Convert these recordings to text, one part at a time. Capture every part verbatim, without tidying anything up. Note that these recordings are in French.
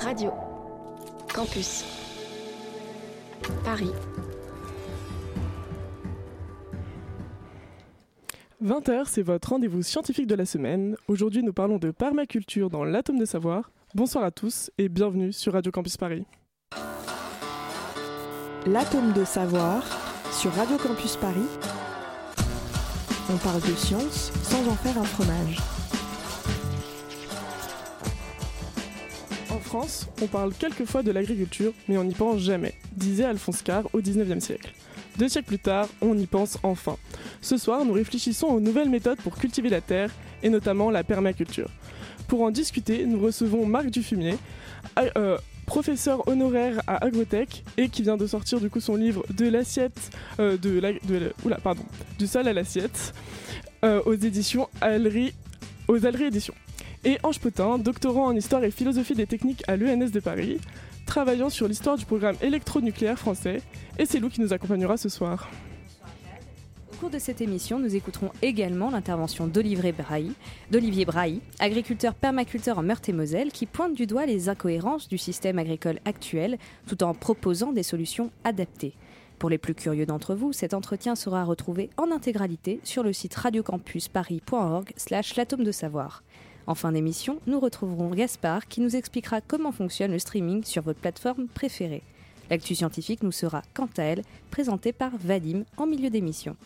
Radio Campus Paris. vingt heures, c'est votre rendez-vous scientifique de la semaine. Aujourd'hui, nous parlons de permaculture dans l'atome de savoir. Bonsoir à tous et bienvenue sur Radio Campus Paris. L'atome de savoir sur Radio Campus Paris. On parle de science sans en faire un fromage. En France, on parle quelquefois de l'agriculture, mais on n'y pense jamais, disait Alphonse Karr au dix-neuvième siècle. Deux siècles plus tard, on y pense enfin. Ce soir, nous réfléchissons aux nouvelles méthodes pour cultiver la terre, et notamment la permaculture. Pour en discuter, nous recevons Marc Dufumier, euh, professeur honoraire à Agrotech, et qui vient de sortir du coup son livre de l'assiette, euh, de la, de la, oula, pardon, du sol à l'assiette, euh, aux éditions Alery, aux Alery Éditions. Et Ange Potin, doctorant en histoire et philosophie des techniques à l'E N S de Paris, travaillant sur l'histoire du programme électronucléaire français, et c'est Lou qui nous accompagnera ce soir. Au cours de cette émission, nous écouterons également l'intervention d'Olivier Brahi, d'Olivier Brahi, agriculteur permaculteur en Meurthe-et-Moselle, qui pointe du doigt les incohérences du système agricole actuel, tout en proposant des solutions adaptées. Pour les plus curieux d'entre vous, cet entretien sera retrouvé en intégralité sur le site radiocampusparis point org slash l'atome de savoir. En fin d'émission, nous retrouverons Gaspard qui nous expliquera comment fonctionne le streaming sur votre plateforme préférée. L'actu scientifique nous sera, quant à elle, présentée par Vadim en milieu d'émission.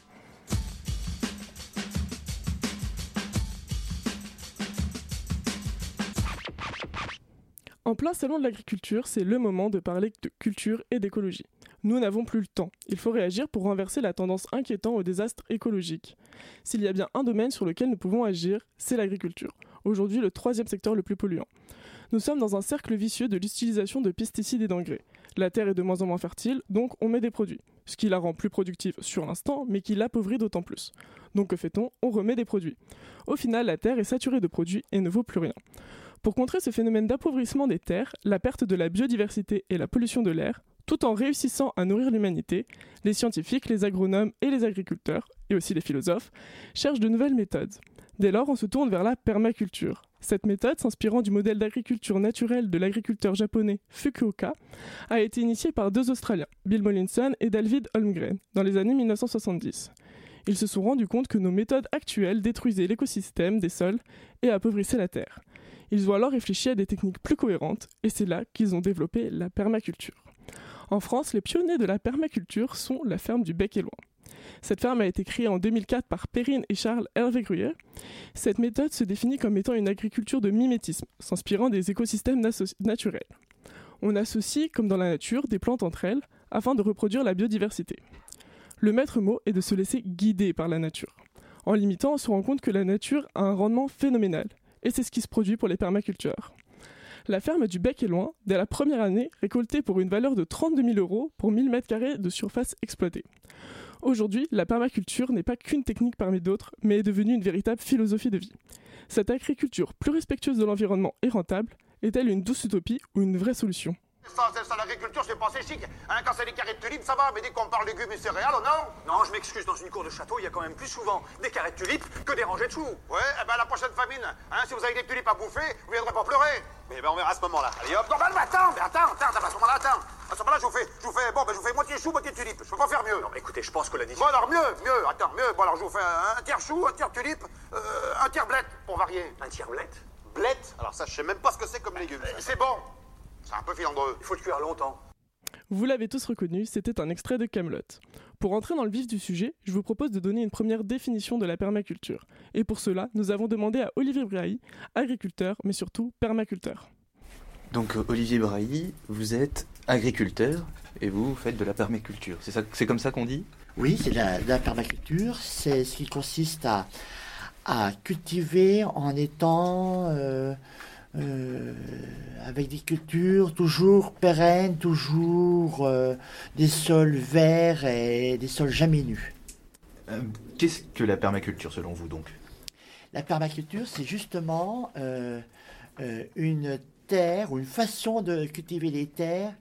En plein salon de l'agriculture, c'est le moment de parler de culture et d'écologie. Nous n'avons plus le temps. Il faut réagir pour renverser la tendance inquiétante au désastre écologique. S'il y a bien un domaine sur lequel nous pouvons agir, c'est l'agriculture. Aujourd'hui, le troisième secteur le plus polluant. Nous sommes dans un cercle vicieux de l'utilisation de pesticides et d'engrais. La terre est de moins en moins fertile, donc on met des produits. Ce qui la rend plus productive sur l'instant, mais qui l'appauvrit d'autant plus. Donc que fait-on ? On remet des produits. Au final, la terre est saturée de produits et ne vaut plus rien. Pour contrer ce phénomène d'appauvrissement des terres, la perte de la biodiversité et la pollution de l'air, tout en réussissant à nourrir l'humanité, les scientifiques, les agronomes et les agriculteurs, et aussi les philosophes, cherchent de nouvelles méthodes. Dès lors, on se tourne vers la permaculture. Cette méthode, s'inspirant du modèle d'agriculture naturelle de l'agriculteur japonais Fukuoka, a été initiée par deux Australiens, Bill Mollinson et David Holmgren, dans les années mille neuf cent soixante-dix. Ils se sont rendus compte que nos méthodes actuelles détruisaient l'écosystème des sols et appauvrissaient la terre. Ils ont alors réfléchi à des techniques plus cohérentes, et c'est là qu'ils ont développé la permaculture. En France, les pionniers de la permaculture sont la ferme du Bec et Loing. Cette ferme a été créée en deux mille quatre par Perrine et Charles Hervé-Gruyère. Cette méthode se définit comme étant une agriculture de mimétisme, s'inspirant des écosystèmes naso- naturels. On associe, comme dans la nature, des plantes entre elles, afin de reproduire la biodiversité. Le maître mot est de se laisser guider par la nature. En l'imitant, on se rend compte que la nature a un rendement phénoménal, et c'est ce qui se produit pour les permaculteurs. La ferme du Bec et Loing, dès la première année, récoltait pour une valeur de trente-deux mille euros pour mille mètres carrés de surface exploitée. Aujourd'hui, la permaculture n'est pas qu'une technique parmi d'autres, mais est devenue une véritable philosophie de vie. Cette agriculture plus respectueuse de l'environnement et rentable est-elle une douce utopie ou une vraie solution ? Ça, c'est ça, l'agriculture, c'est pas assez chic. Hein, quand c'est des carrés de tulipes, ça va, mais dès qu'on parle légumes et céréales, oh non. Non, je m'excuse, dans une cour de château, il y a quand même plus souvent des carrés de tulipes que des rangées de choux. Ouais, eh ben la prochaine famine, hein, si vous avez des tulipes à bouffer, vous viendrez pas pleurer. Mais ben on verra à ce moment-là. Allez hop. Non, ben, mais attends, mais attends, attends, attends, à ce moment-là, attends. À ce moment-là, je vous fais, je vous fais, bon, ben je vous fais moitié chou, moitié tulipe. Je peux pas faire mieux. Non, mais écoutez, je pense que la Bon, décision... alors mieux, mieux, attends, mieux. Bon, alors je vous fais un, un tiers chou, un tiers tulipe, euh, un tiers blette, pour varier. Un tiers-blette. Blette. Alors ça, je sais même pas ce que c'est comme légumes. Euh, c'est bon. C'est un peu filandreux. Il faut le cuire longtemps. Vous l'avez tous reconnu, c'était un extrait de Kaamelott. Pour entrer dans le vif du sujet, je vous propose de donner une première définition de la permaculture. Et pour cela, nous avons demandé à Olivier Brahi, agriculteur, mais surtout permaculteur. Donc Olivier Brahi, vous êtes agriculteur et vous faites de la permaculture. C'est, ça, c'est comme ça qu'on dit ? Oui, c'est de la, de la permaculture. C'est ce qui consiste à, à cultiver en étant... Euh, Euh, avec des cultures toujours pérennes, toujours euh, des sols verts et des sols jamais nus. Euh, qu'est-ce que la permaculture selon vous donc ? La permaculture, c'est justement euh, euh, une terre ou une façon de cultiver les terres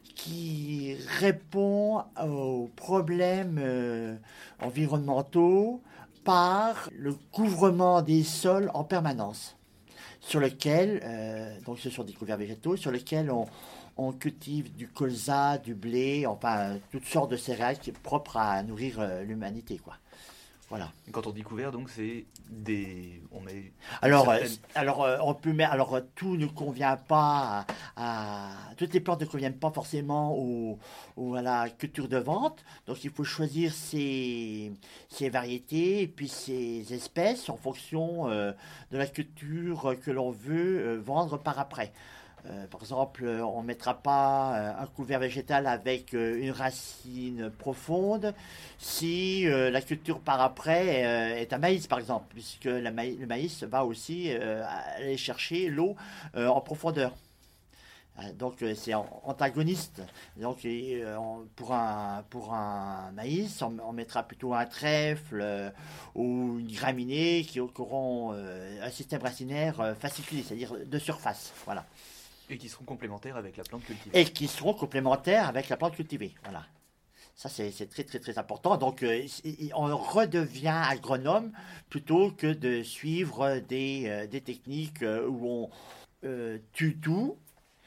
qui répond aux problèmes euh, environnementaux par le couvrement des sols en permanence. sur lequel, euh, donc ce sont des couverts végétaux, sur lesquels on, on cultive du colza, du blé, enfin toutes sortes de céréales qui, propres à nourrir euh, l'humanité, quoi. Voilà. Quand on dit couvert, donc c'est des, on met. Alors, certaines... euh, alors euh, on peut mettre, alors euh, tout ne convient pas à, à toutes les plantes ne conviennent pas forcément au, au, à la culture de vente. Donc il faut choisir ses, ses variétés et puis ses espèces en fonction euh, de la culture que l'on veut euh, vendre par après. Euh, par exemple, on ne mettra pas euh, un couvert végétal avec euh, une racine profonde si euh, la culture par après euh, est un maïs, par exemple, puisque la maï- le maïs va aussi euh, aller chercher l'eau euh, en profondeur. Euh, donc euh, c'est an- antagoniste. Donc euh, on- pour, un, pour un maïs, on, on mettra plutôt un trèfle euh, ou une graminée qui, qui auront euh, un système racinaire euh, fasciculé, c'est-à-dire de surface. Voilà. Et qui seront complémentaires avec la plante cultivée. Et qui seront complémentaires avec la plante cultivée. Voilà. Ça, c'est, c'est très, très, très important. Donc, euh, on redevient agronome plutôt que de suivre des, euh, des techniques euh, où on euh, tue tout,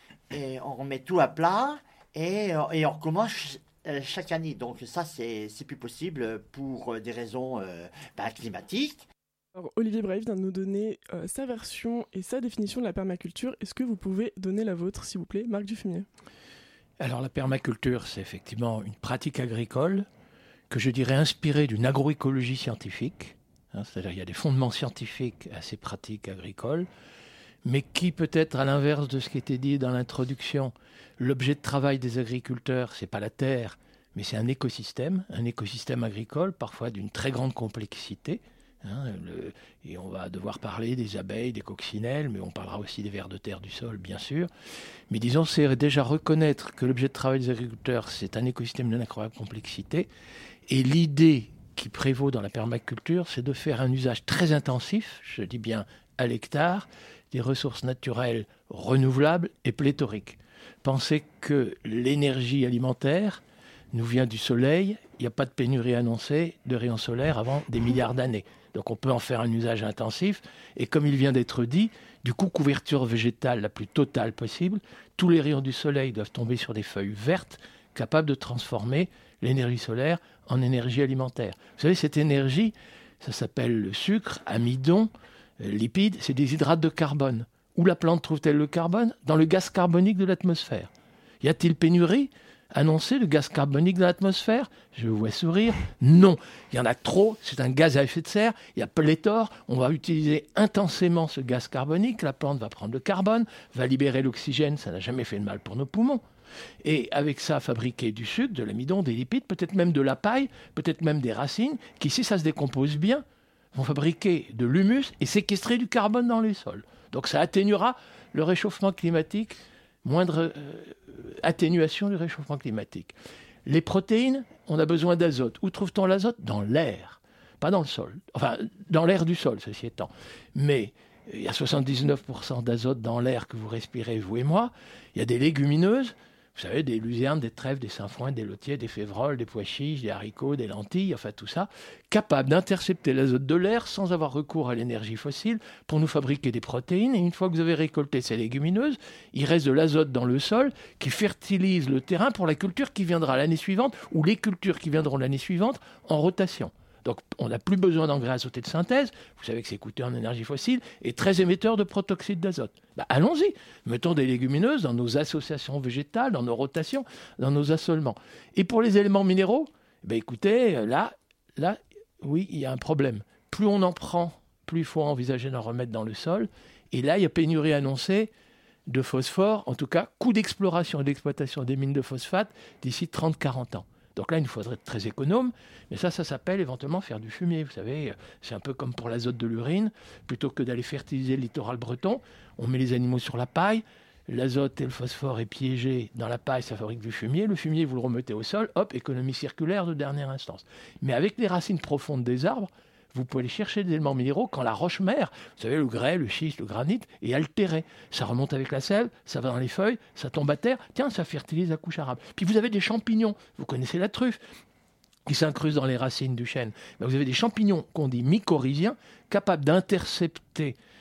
et on remet tout à plat, et, et on recommence chaque année. Donc, ça, c'est, c'est plus possible pour des raisons euh, ben, climatiques. Alors, Olivier Braille vient de nous donner euh, sa version et sa définition de la permaculture. Est-ce que vous pouvez donner la vôtre, s'il vous plaît, Marc Dufumier ? Alors la permaculture, c'est effectivement une pratique agricole que je dirais inspirée d'une agroécologie scientifique. Hein, c'est-à-dire qu'il y a des fondements scientifiques à ces pratiques agricoles, mais qui peut-être, à l'inverse de ce qui était dit dans l'introduction, l'objet de travail des agriculteurs, c'est pas la terre, mais c'est un écosystème, un écosystème agricole, parfois d'une très grande complexité. Hein, le, et on va devoir parler des abeilles, des coccinelles, mais on parlera aussi des vers de terre du sol, bien sûr. Mais disons, c'est déjà reconnaître que l'objet de travail des agriculteurs, c'est un écosystème d'une incroyable complexité. Et l'idée qui prévaut dans la permaculture, c'est de faire un usage très intensif, je dis bien à l'hectare, des ressources naturelles renouvelables et pléthoriques. Pensez que l'énergie alimentaire nous vient du soleil, il n'y a pas de pénurie annoncée de rayons solaires avant des milliards d'années. Donc on peut en faire un usage intensif. Et comme il vient d'être dit, du coup, couverture végétale la plus totale possible. Tous les rayons du soleil doivent tomber sur des feuilles vertes, capables de transformer l'énergie solaire en énergie alimentaire. Vous savez, cette énergie, ça s'appelle le sucre, amidon, euh, lipides, c'est des hydrates de carbone. Où la plante trouve-t-elle le carbone ? Dans le gaz carbonique de l'atmosphère. Y a-t-il pénurie annoncé de gaz carbonique dans l'atmosphère ? Je vous vois sourire. Non, il y en a trop, c'est un gaz à effet de serre, il y a pléthore, on va utiliser intensément ce gaz carbonique, la plante va prendre le carbone, va libérer l'oxygène, ça n'a jamais fait de mal pour nos poumons. Et avec ça, fabriquer du sucre, de l'amidon, des lipides, peut-être même de la paille, peut-être même des racines, qui, si ça se décompose bien, vont fabriquer de l'humus et séquestrer du carbone dans les sols. Donc ça atténuera le réchauffement climatique, moindre euh, atténuation du réchauffement climatique. Les protéines, on a besoin d'azote. Où trouve-t-on l'azote ? Dans l'air, pas dans le sol. Enfin, dans l'air du sol, ceci étant. Mais il y a soixante-dix-neuf pour cent d'azote dans l'air que vous respirez, vous et moi. Il y a des légumineuses, vous savez, des luzernes, des trèfles, des sainfoins, des lotiers, des févroles, des pois chiches, des haricots, des lentilles, enfin tout ça, capables d'intercepter l'azote de l'air sans avoir recours à l'énergie fossile pour nous fabriquer des protéines. Et une fois que vous avez récolté ces légumineuses, il reste de l'azote dans le sol qui fertilise le terrain pour la culture qui viendra l'année suivante ou les cultures qui viendront l'année suivante en rotation. Donc on n'a plus besoin d'engrais azotés de synthèse, vous savez que c'est coûteux en énergie fossile, et très émetteur de protoxyde d'azote. Bah, allons-y, mettons des légumineuses dans nos associations végétales, dans nos rotations, dans nos assolements. Et pour les éléments minéraux, bah, écoutez, là, là, oui, il y a un problème. Plus on en prend, plus il faut envisager d'en remettre dans le sol. Et là, il y a pénurie annoncée de phosphore, en tout cas, coût d'exploration et d'exploitation des mines de phosphate d'ici trente à quarante ans. Donc là, il nous faudrait être très économe, mais ça, ça s'appelle éventuellement faire du fumier. Vous savez, c'est un peu comme pour l'azote de l'urine. Plutôt que d'aller fertiliser le littoral breton, on met les animaux sur la paille, l'azote et le phosphore est piégé dans la paille, ça fabrique du fumier. Le fumier, vous le remettez au sol, hop, économie circulaire de dernière instance. Mais avec les racines profondes des arbres, vous pouvez aller chercher des éléments minéraux quand la roche-mère, vous savez, le grès, le schiste, le granit, est altéré. Ça remonte avec la sève, ça va dans les feuilles, ça tombe à terre, tiens, ça fertilise la couche arabe. Puis vous avez des champignons, vous connaissez la truffe, qui s'incrustent dans les racines du chêne. Ben, vous avez des champignons qu'on dit mycorhiziens, capables d'intercepter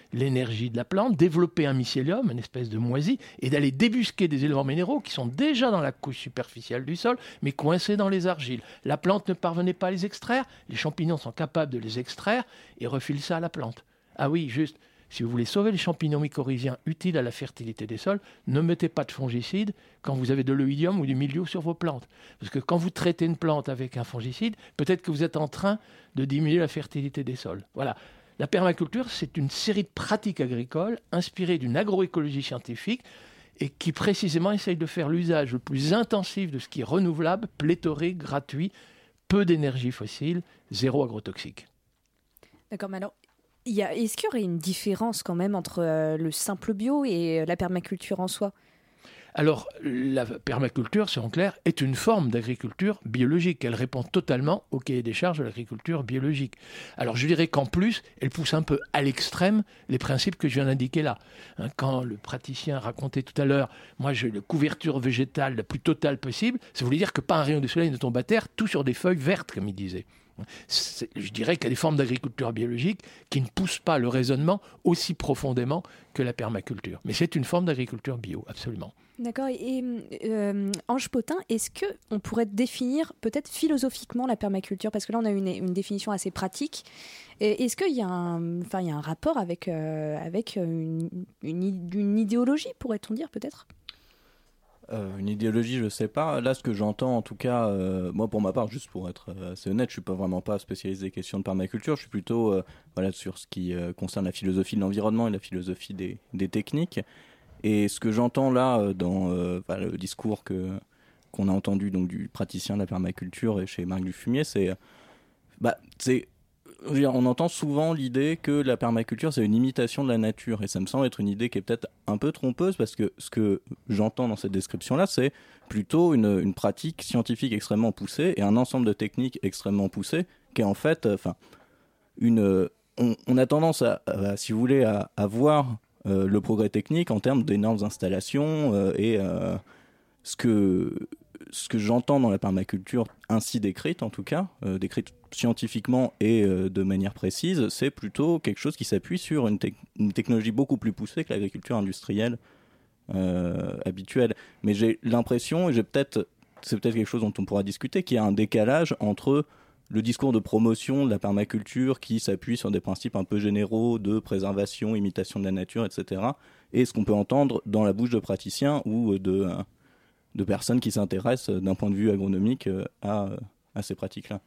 l'énergie de la plante, développer un mycélium, une espèce de moisie, et d'aller débusquer des éléments minéraux qui sont déjà dans la couche superficielle du sol, mais coincés dans les argiles. La plante ne parvenait pas à les extraire, les champignons sont capables de les extraire et refilent ça à la plante. Ah oui, juste, si vous voulez sauver les champignons mycorhiziens utiles à la fertilité des sols, ne mettez pas de fongicides quand vous avez de l'oïdium ou du mildiou sur vos plantes. Parce que quand vous traitez une plante avec un fongicide, peut-être que vous êtes en train de diminuer la fertilité des sols. Voilà. La permaculture, c'est une série de pratiques agricoles inspirées d'une agroécologie scientifique et qui précisément essaye de faire l'usage le plus intensif de ce qui est renouvelable, pléthorique, gratuit, peu d'énergie fossile, zéro agrotoxique. D'accord, mais alors, il y a, est-ce qu'il y aurait une différence quand même entre euh, le simple bio et euh, la permaculture en soi ? Alors, la permaculture, c'est en clair, est une forme d'agriculture biologique. Elle répond totalement au cahier des charges de l'agriculture biologique. Alors, je dirais qu'en plus, elle pousse un peu à l'extrême les principes que je viens d'indiquer là. Hein, quand le praticien racontait tout à l'heure, moi, j'ai la couverture végétale la plus totale possible, ça voulait dire que pas un rayon de soleil ne tombe à terre, tout sur des feuilles vertes, comme il disait. C'est, je dirais qu'il y a des formes d'agriculture biologique qui ne poussent pas le raisonnement aussi profondément que la permaculture. Mais c'est une forme d'agriculture bio, absolument. D'accord. Et euh, Ange Potin, est-ce qu'on pourrait définir peut-être philosophiquement la permaculture ? Parce que là, on a une, une définition assez pratique. Et est-ce qu'il y a un, enfin, il y a un rapport avec, euh, avec une, une, une idéologie, pourrait-on dire peut-être ? Euh, une idéologie, je sais pas. Là, ce que j'entends, en tout cas, euh, moi, pour ma part, juste pour être euh, assez honnête, je suis pas vraiment pas spécialisé questions de permaculture. Je suis plutôt, euh, voilà, sur ce qui euh, concerne la philosophie de l'environnement et la philosophie des, des techniques. Et ce que j'entends là euh, dans euh, bah, le discours que qu'on a entendu donc du praticien de la permaculture et chez Marc Dufumier, c'est, bah, c'est on entend souvent l'idée que la permaculture, c'est une imitation de la nature. Et ça me semble être une idée qui est peut-être un peu trompeuse, parce que ce que j'entends dans cette description-là, c'est plutôt une, une pratique scientifique extrêmement poussée et un ensemble de techniques extrêmement poussées, qui est en fait, enfin, une... On, on a tendance à, à, si vous voulez, à, à voir euh, le progrès technique en termes d'énormes installations euh, et euh, ce que... Ce que j'entends dans la permaculture, ainsi décrite en tout cas, euh, décrite scientifiquement et euh, de manière précise, c'est plutôt quelque chose qui s'appuie sur une, te- une technologie beaucoup plus poussée que l'agriculture industrielle euh, habituelle. Mais j'ai l'impression, et j'ai peut-être, c'est peut-être quelque chose dont on pourra discuter, qu'il y a un décalage entre le discours de promotion de la permaculture qui s'appuie sur des principes un peu généraux de préservation, imitation de la nature, et cetera, et ce qu'on peut entendre dans la bouche de praticiens ou de... Euh, de personnes qui s'intéressent d'un point de vue agronomique à, à ces pratiques-là.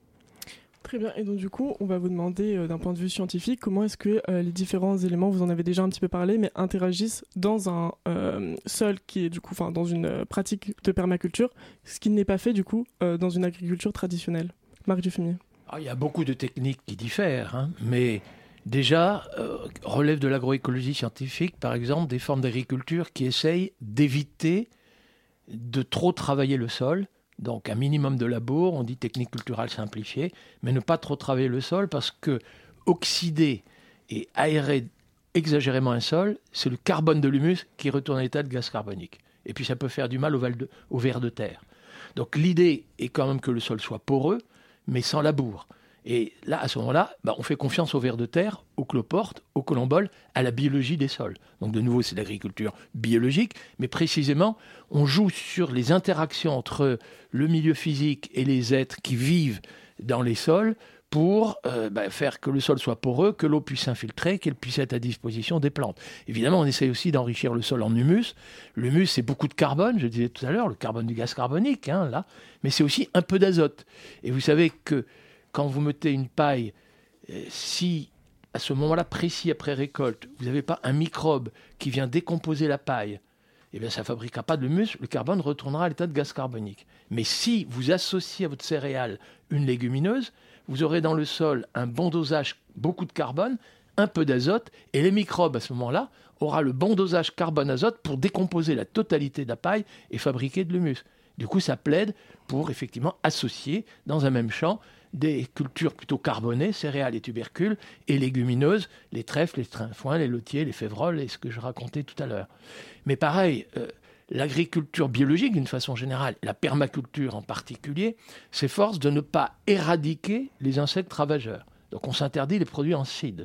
Très bien, et donc du coup, on va vous demander euh, d'un point de vue scientifique, comment est-ce que euh, les différents éléments, vous en avez déjà un petit peu parlé, mais interagissent dans un euh, sol qui est du coup, enfin dans une euh, pratique de permaculture, ce qui n'est pas fait du coup euh, dans une agriculture traditionnelle. Marc Dufumier. Ah, il y a beaucoup de techniques qui diffèrent, hein, mais déjà, euh, relève de l'agroécologie scientifique, par exemple, des formes d'agriculture qui essayent d'éviter de trop travailler le sol, donc un minimum de labour, on dit technique culturelle simplifiée, mais ne pas trop travailler le sol, parce que oxyder et aérer exagérément un sol, c'est le carbone de l'humus qui retourne à l'état de gaz carbonique. Et puis ça peut faire du mal au, val de, au ver de terre. Donc l'idée est quand même que le sol soit poreux, mais sans labour. Et là, à ce moment-là, bah, on fait confiance au ver de terre, aux cloportes, aux colomboles, à la biologie des sols. Donc de nouveau, c'est l'agriculture biologique, mais précisément, on joue sur les interactions entre le milieu physique et les êtres qui vivent dans les sols pour euh, bah, faire que le sol soit poreux, que l'eau puisse s'infiltrer, qu'elle puisse être à disposition des plantes. Évidemment, on essaye aussi d'enrichir le sol en humus. L'humus, c'est beaucoup de carbone, je disais tout à l'heure, le carbone du gaz carbonique, hein, là, mais c'est aussi un peu d'azote. Et vous savez que quand vous mettez une paille, euh, si à ce moment-là précis après récolte, vous n'avez pas un microbe qui vient décomposer la paille, eh bien ça ne fabriquera pas de l'humus, le carbone retournera à l'état de gaz carbonique. Mais si vous associez à votre céréale une légumineuse, vous aurez dans le sol un bon dosage, beaucoup de carbone, un peu d'azote, et les microbes à ce moment-là auront le bon dosage carbone-azote pour décomposer la totalité de la paille et fabriquer de l'humus. Du coup, ça plaide pour effectivement associer dans un même champ des cultures plutôt carbonées, céréales et tubercules, et légumineuses, les trèfles, les trinfoins, les lotiers, les févroles, et ce que je racontais tout à l'heure. Mais pareil, euh, l'agriculture biologique, d'une façon générale, la permaculture en particulier, s'efforce de ne pas éradiquer les insectes ravageurs. Donc on s'interdit les produits en seed.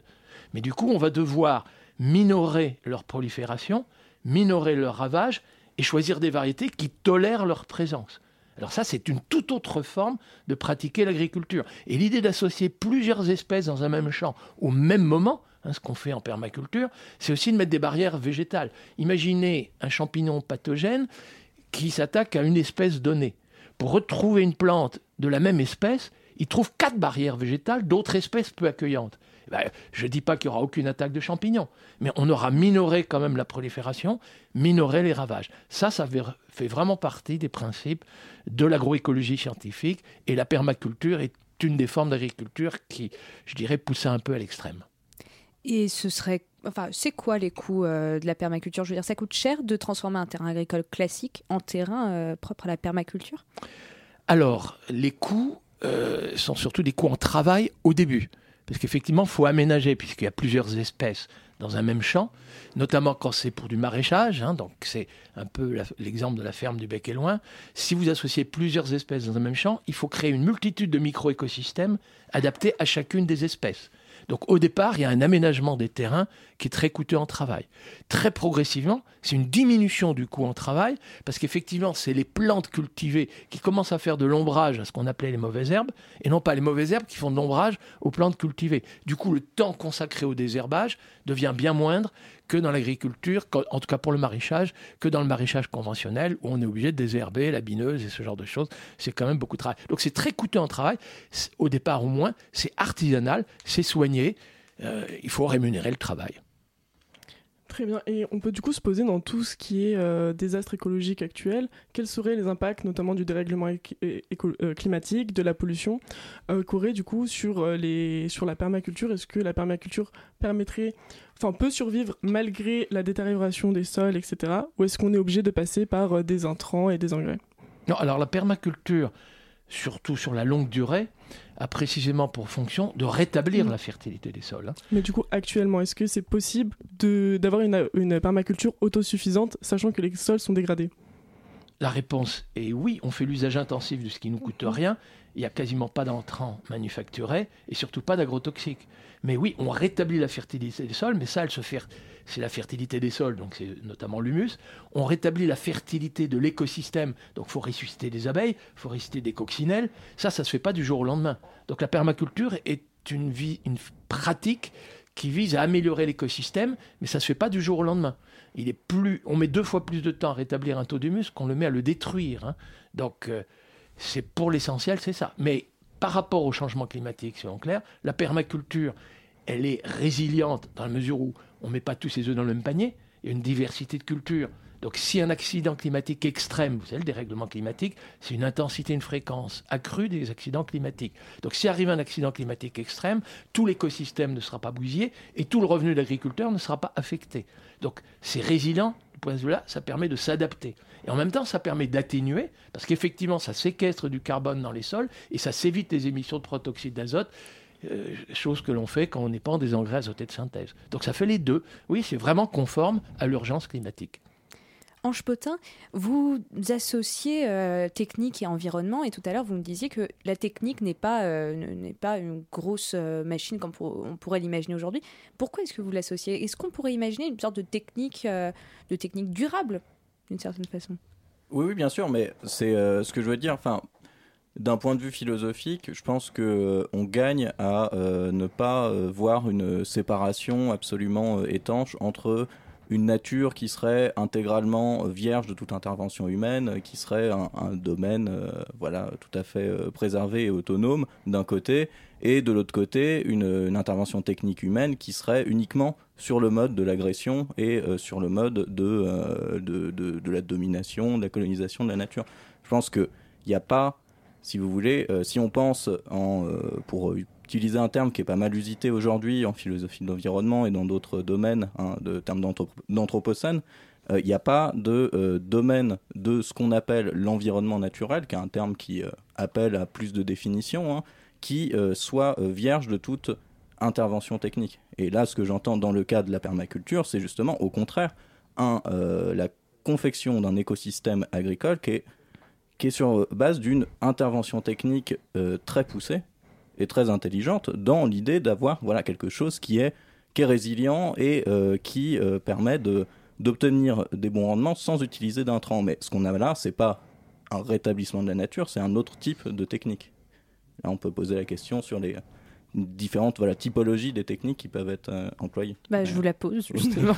Mais du coup, on va devoir minorer leur prolifération, minorer leur ravage et choisir des variétés qui tolèrent leur présence. Alors ça, c'est une toute autre forme de pratiquer l'agriculture. Et l'idée d'associer plusieurs espèces dans un même champ au même moment, hein, ce qu'on fait en permaculture, c'est aussi de mettre des barrières végétales. Imaginez un champignon pathogène qui s'attaque à une espèce donnée. Pour retrouver une plante de la même espèce, il trouve quatre barrières végétales d'autres espèces peu accueillantes. Eh ben, je ne dis pas qu'il n'y aura aucune attaque de champignons, mais on aura minoré quand même la prolifération, minoré les ravages. Ça, ça fait vraiment partie des principes de l'agroécologie scientifique, et la permaculture est une des formes d'agriculture qui, je dirais, pousse un peu à l'extrême. Et ce serait, enfin, c'est quoi les coûts euh, de la permaculture ? Je veux dire, ça coûte cher de transformer un terrain agricole classique en terrain euh, propre à la permaculture ? Alors, les coûts euh, sont surtout des coûts en travail au début. Parce qu'effectivement, il faut aménager, puisqu'il y a plusieurs espèces dans un même champ, notamment quand c'est pour du maraîchage, hein, donc c'est un peu la, l'exemple de la ferme du Bec et Loin. Si vous associez plusieurs espèces dans un même champ, il faut créer une multitude de micro-écosystèmes adaptés à chacune des espèces. Donc au départ, il y a un aménagement des terrains qui est très coûteux en travail. Très progressivement, c'est une diminution du coût en travail, parce qu'effectivement, c'est les plantes cultivées qui commencent à faire de l'ombrage à ce qu'on appelait les mauvaises herbes, et non pas les mauvaises herbes qui font de l'ombrage aux plantes cultivées. Du coup, le temps consacré au désherbage devient bien moindre que dans l'agriculture, en tout cas pour le maraîchage, que dans le maraîchage conventionnel, où on est obligé de désherber la bineuse et ce genre de choses. C'est quand même beaucoup de travail. Donc c'est très coûteux en travail, au départ au moins, c'est artisanal, c'est soigné, euh, il faut rémunérer le travail. Très bien. Et on peut du coup se poser dans tout ce qui est euh, désastre écologique actuel, quels seraient les impacts notamment du dérèglement éco- éco- euh, climatique, de la pollution, euh, qu'aurait du coup sur, euh, les, sur la permaculture ? Est-ce que la permaculture permettrait, enfin peut survivre malgré la détérioration des sols, et cetera. Ou est-ce qu'on est obligé de passer par euh, des intrants et des engrais ? Non, alors la permaculture, surtout sur la longue durée, a précisément pour fonction de rétablir mmh. la fertilité des sols. Hein. Mais du coup, actuellement, est-ce que c'est possible de, d'avoir une, une permaculture autosuffisante, sachant que les sols sont dégradés ? La réponse est oui, on fait l'usage intensif de ce qui ne nous coûte rien, il n'y a quasiment pas d'entrants manufacturés et surtout pas d'agrotoxiques. Mais oui, on rétablit la fertilité des sols, mais ça, elle se fait, c'est la fertilité des sols, donc c'est notamment l'humus. On rétablit la fertilité de l'écosystème, donc il faut ressusciter des abeilles, il faut ressusciter des coccinelles. Ça, ça ne se fait pas du jour au lendemain. Donc la permaculture est une, vie, une pratique qui vise à améliorer l'écosystème, mais ça ne se fait pas du jour au lendemain. Il est plus, on met deux fois plus de temps à rétablir un taux d'humus qu'on le met à le détruire. Hein. Donc euh, c'est pour l'essentiel, c'est ça. Mais par rapport au changement climatique, soyons clairs, la permaculture, elle est résiliente dans la mesure où on ne met pas tous ses œufs dans le même panier. Il y a une diversité de cultures. Donc si un accident climatique extrême, vous savez, le dérèglement climatique, c'est une intensité, une fréquence accrue des accidents climatiques. Donc si arrive un accident climatique extrême, tout l'écosystème ne sera pas bousillé et tout le revenu de l'agriculteur ne sera pas affecté. Donc c'est résilient, du point de vue là, ça permet de s'adapter. Et en même temps, ça permet d'atténuer, parce qu'effectivement, ça séquestre du carbone dans les sols et ça s'évite les émissions de protoxyde d'azote, euh, chose que l'on fait quand on épand des engrais azotés de synthèse. Donc ça fait les deux. Oui, c'est vraiment conforme à l'urgence climatique. Ange Potin, vous associez euh, technique et environnement, et tout à l'heure vous me disiez que la technique n'est pas, euh, n'est pas une grosse euh, machine comme pour, on pourrait l'imaginer aujourd'hui. Pourquoi est-ce que vous l'associez ? Est-ce qu'on pourrait imaginer une sorte de technique, euh, de technique durable, d'une certaine façon ? Oui, oui, bien sûr, mais c'est euh, ce que je veux dire. Enfin, d'un point de vue philosophique, je pense qu'on euh, gagne à euh, ne pas euh, voir une séparation absolument euh, étanche entre une nature qui serait intégralement vierge de toute intervention humaine, qui serait un, un domaine euh, voilà, tout à fait euh, préservé et autonome d'un côté, et de l'autre côté, une, une intervention technique humaine qui serait uniquement sur le mode de l'agression et euh, sur le mode de, euh, de, de, de la domination, de la colonisation de la nature. Je pense qu'il n'y a pas, si vous voulez, euh, si on pense, en, euh, pour utiliser un terme qui est pas mal usité aujourd'hui en philosophie de l'environnement et dans d'autres domaines, hein, de termes d'anthropo- d'anthropocène, il euh, n'y a pas de euh, domaine de ce qu'on appelle l'environnement naturel, qui est un terme qui euh, appelle à plus de définitions, hein, qui euh, soit euh, vierge de toute intervention technique. Et là, ce que j'entends dans le cas de la permaculture, c'est justement au contraire un, euh, la confection d'un écosystème agricole qui est, qui est sur base d'une intervention technique euh, très poussée et très intelligente dans l'idée d'avoir voilà, quelque chose qui est, qui est résilient et euh, qui euh, permet de, d'obtenir des bons rendements sans utiliser d'intrants. Mais ce qu'on a là, c'est pas un rétablissement de la nature, c'est un autre type de technique. Là, on peut poser la question sur les différentes voilà, typologies des techniques qui peuvent être euh, employées. Bah, je vous la pose, justement.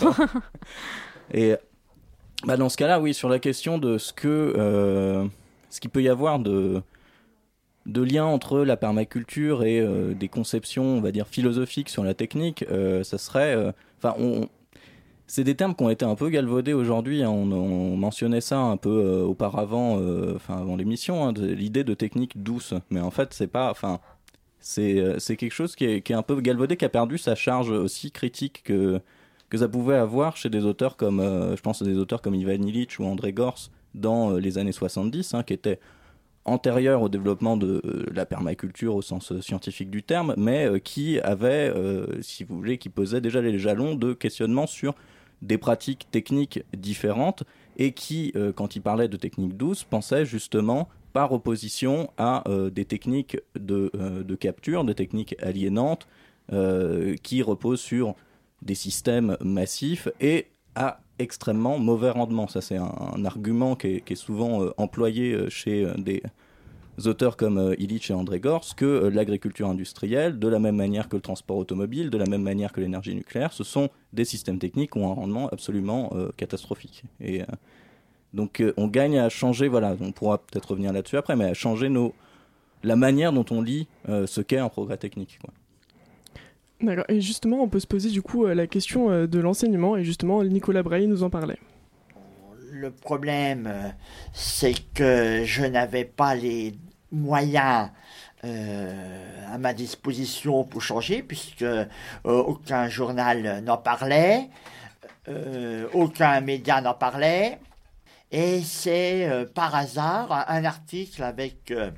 Et bah, dans ce cas-là, oui, sur la question de ce que euh, ce qu'il peut y avoir de, de lien entre la permaculture et euh, des conceptions, on va dire, philosophiques sur la technique, euh, ça serait... Enfin, euh, c'est des termes qui ont été un peu galvaudés aujourd'hui, hein, on, on mentionnait ça un peu euh, auparavant, enfin euh, avant l'émission, hein, de, l'idée de technique douce, mais en fait, c'est pas... Enfin, c'est, c'est quelque chose qui est, qui est un peu galvaudé, qui a perdu sa charge aussi critique que... que ça pouvait avoir chez des auteurs comme, euh, je pense à des auteurs comme Ivan Illich ou André Gorz dans euh, les années soixante-dix, hein, qui étaient antérieurs au développement de euh, la permaculture au sens euh, scientifique du terme, mais euh, qui avaient, euh, si vous voulez, qui posaient déjà les jalons de questionnement sur des pratiques techniques différentes et qui, euh, quand ils parlaient de techniques douces, pensaient justement par opposition à euh, des techniques de, euh, de capture, des techniques aliénantes euh, qui reposent sur des systèmes massifs et à extrêmement mauvais rendement. Ça, c'est un, un argument qui est, qui est souvent euh, employé euh, chez euh, des auteurs comme euh, Illich et André Gorz, que euh, l'agriculture industrielle, de la même manière que le transport automobile, de la même manière que l'énergie nucléaire, ce sont des systèmes techniques qui ont un rendement absolument euh, catastrophique. Et euh, donc, euh, on gagne à changer, voilà, on pourra peut-être revenir là-dessus après, mais à changer nos, la manière dont on lit euh, ce qu'est un progrès technique, quoi. D'accord. Et justement, on peut se poser du coup euh, la question euh, de l'enseignement, et justement, Nicolas Brailly nous en parlait. Le problème, euh, c'est que je n'avais pas les moyens euh, à ma disposition pour changer, puisque euh, aucun journal n'en parlait, euh, aucun média n'en parlait, et c'est euh, par hasard un article avec... Euh,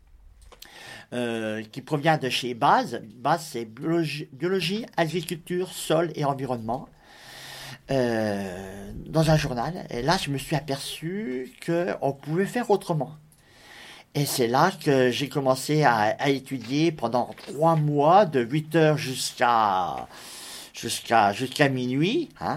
Euh, qui provient de chez Base. Base, c'est biologie, biologie, agriculture, sol et environnement, euh, dans un journal. Et là, je me suis aperçu qu'on pouvait faire autrement. Et c'est là que j'ai commencé à, à étudier pendant trois mois, de huit heures jusqu'à jusqu'à jusqu'à minuit, hein,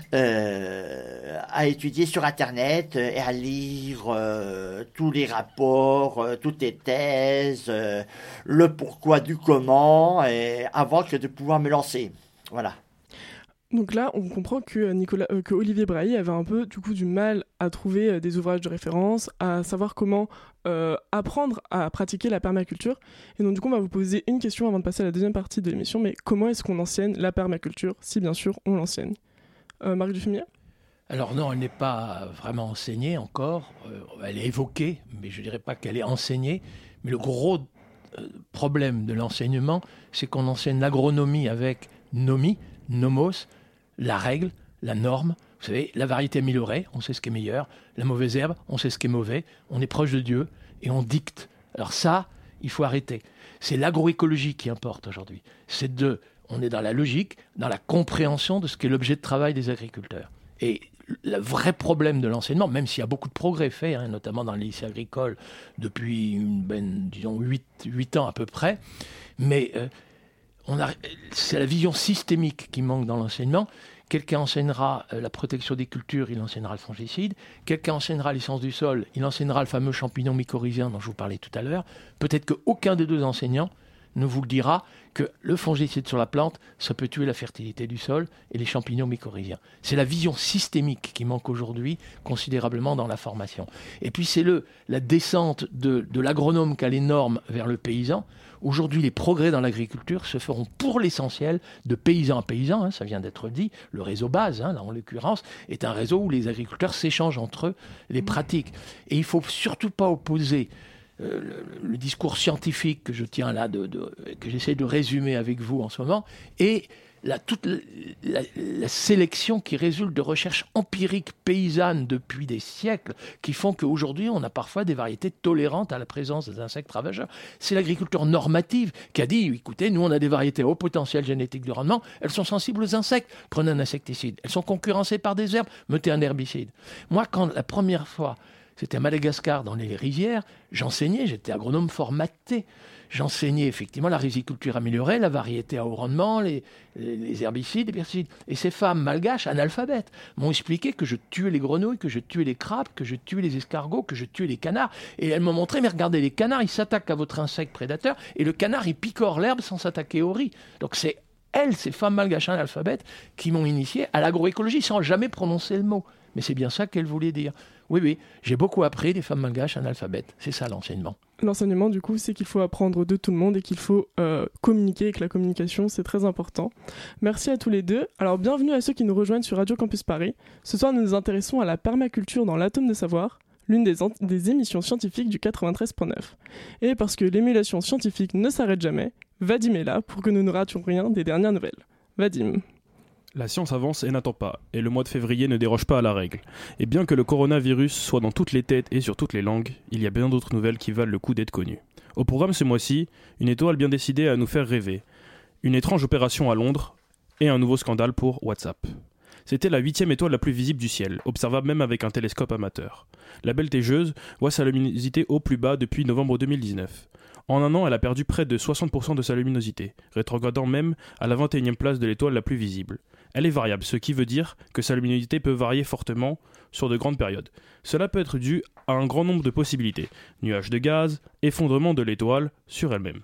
euh, à étudier sur Internet et à lire euh, tous les rapports, euh, toutes les thèses, euh, le pourquoi du comment, et avant que de pouvoir me lancer. Voilà. Donc là, on comprend que, Nicolas, euh, que Olivier Brailly avait un peu du coup du mal à trouver euh, des ouvrages de référence, à savoir comment euh, apprendre à pratiquer la permaculture. Et donc du coup, on va vous poser une question avant de passer à la deuxième partie de l'émission. Mais comment est-ce qu'on enseigne la permaculture, si bien sûr on l'enseigne? euh, Marc Dufumier? Alors non, elle n'est pas vraiment enseignée encore. Euh, elle est évoquée, mais je ne dirais pas qu'elle est enseignée. Mais le gros euh, problème de l'enseignement, c'est qu'on enseigne l'agronomie avec nomie, nomos, la règle, la norme, vous savez, la variété améliorée, on sait ce qui est meilleur, la mauvaise herbe, on sait ce qui est mauvais, on est proche de Dieu et on dicte. Alors ça, il faut arrêter. C'est l'agroécologie qui importe aujourd'hui. C'est de, on est dans la logique, dans la compréhension de ce qu'est l'objet de travail des agriculteurs. Et le vrai problème de l'enseignement, même s'il y a beaucoup de progrès faits, hein, notamment dans les lycées agricoles depuis une, ben, disons huit ans à peu près, mais euh, On a, c'est la vision systémique qui manque dans l'enseignement. Quelqu'un enseignera la protection des cultures, il enseignera le fongicide. Quelqu'un enseignera les sciences du sol, il enseignera le fameux champignon mycorhizien dont je vous parlais tout à l'heure. Peut-être qu'aucun des deux enseignants ne vous le dira que le fongicide sur la plante, ça peut tuer la fertilité du sol et les champignons mycorhiziens. C'est la vision systémique qui manque aujourd'hui considérablement dans la formation. Et puis c'est le, la descente de, de l'agronome qui a les normes vers le paysan. Aujourd'hui, les progrès dans l'agriculture se feront pour l'essentiel de paysan à paysan, hein, ça vient d'être dit. Le réseau Base, hein, en l'occurrence, est un réseau où les agriculteurs s'échangent entre eux les pratiques. Et il ne faut surtout pas opposer euh, le, le discours scientifique que je tiens là, de, de, que j'essaie de résumer avec vous en ce moment, et la, toute la, la, la sélection qui résulte de recherches empiriques paysannes depuis des siècles, qui font qu'aujourd'hui, on a parfois des variétés tolérantes à la présence des insectes ravageurs. C'est l'agriculture normative qui a dit, écoutez, nous, on a des variétés au potentiel génétique de rendement, elles sont sensibles aux insectes, prenez un insecticide. Elles sont concurrencées par des herbes, mettez un herbicide. Moi, quand la première fois, C'était à Madagascar, dans les rivières. J'enseignais, j'étais agronome formaté. J'enseignais effectivement la riziculture améliorée, la variété à haut rendement, les, les, les herbicides, les pesticides. Et ces femmes malgaches, analphabètes, m'ont expliqué que je tuais les grenouilles, que je tuais les crabes, que je tuais les escargots, que je tuais les canards. Et elles m'ont montré, mais regardez, les canards, ils s'attaquent à votre insecte prédateur, et le canard, il picore l'herbe sans s'attaquer au riz. Donc c'est elles, ces femmes malgaches analphabètes, qui m'ont initié à l'agroécologie sans jamais prononcer le mot. Mais c'est bien ça qu'elles voulaient dire. Oui, oui, j'ai beaucoup appris des femmes malgaches analphabètes. C'est ça l'enseignement. L'enseignement, du coup, c'est qu'il faut apprendre de tout le monde et qu'il faut euh, communiquer, et que la communication, c'est très important. Merci à tous les deux. Alors, bienvenue à ceux qui nous rejoignent sur Radio Campus Paris. Ce soir, nous nous intéressons à la permaculture dans l'atome de savoir, l'une des, an- des émissions scientifiques du quatre-vingt-treize neuf. Et parce que l'émulation scientifique ne s'arrête jamais, Vadim est là pour que nous ne rations rien des dernières nouvelles. Vadim. La science avance et n'attend pas, et le mois de février ne déroge pas à la règle. Et bien que le coronavirus soit dans toutes les têtes et sur toutes les langues, il y a bien d'autres nouvelles qui valent le coup d'être connues. Au programme ce mois-ci, une étoile bien décidée à nous faire rêver, une étrange opération à Londres, et un nouveau scandale pour WhatsApp. C'était la huitième étoile la plus visible du ciel, observable même avec un télescope amateur. La belle teigeuse voit sa luminosité au plus bas depuis novembre deux mille dix-neuf. En un an, elle a perdu près de soixante pour cent de sa luminosité, rétrogradant même à la vingt et unième place de l'étoile la plus visible. Elle est variable, ce qui veut dire que sa luminosité peut varier fortement sur de grandes périodes. Cela peut être dû à un grand nombre de possibilités, nuages de gaz, effondrement de l'étoile sur elle-même.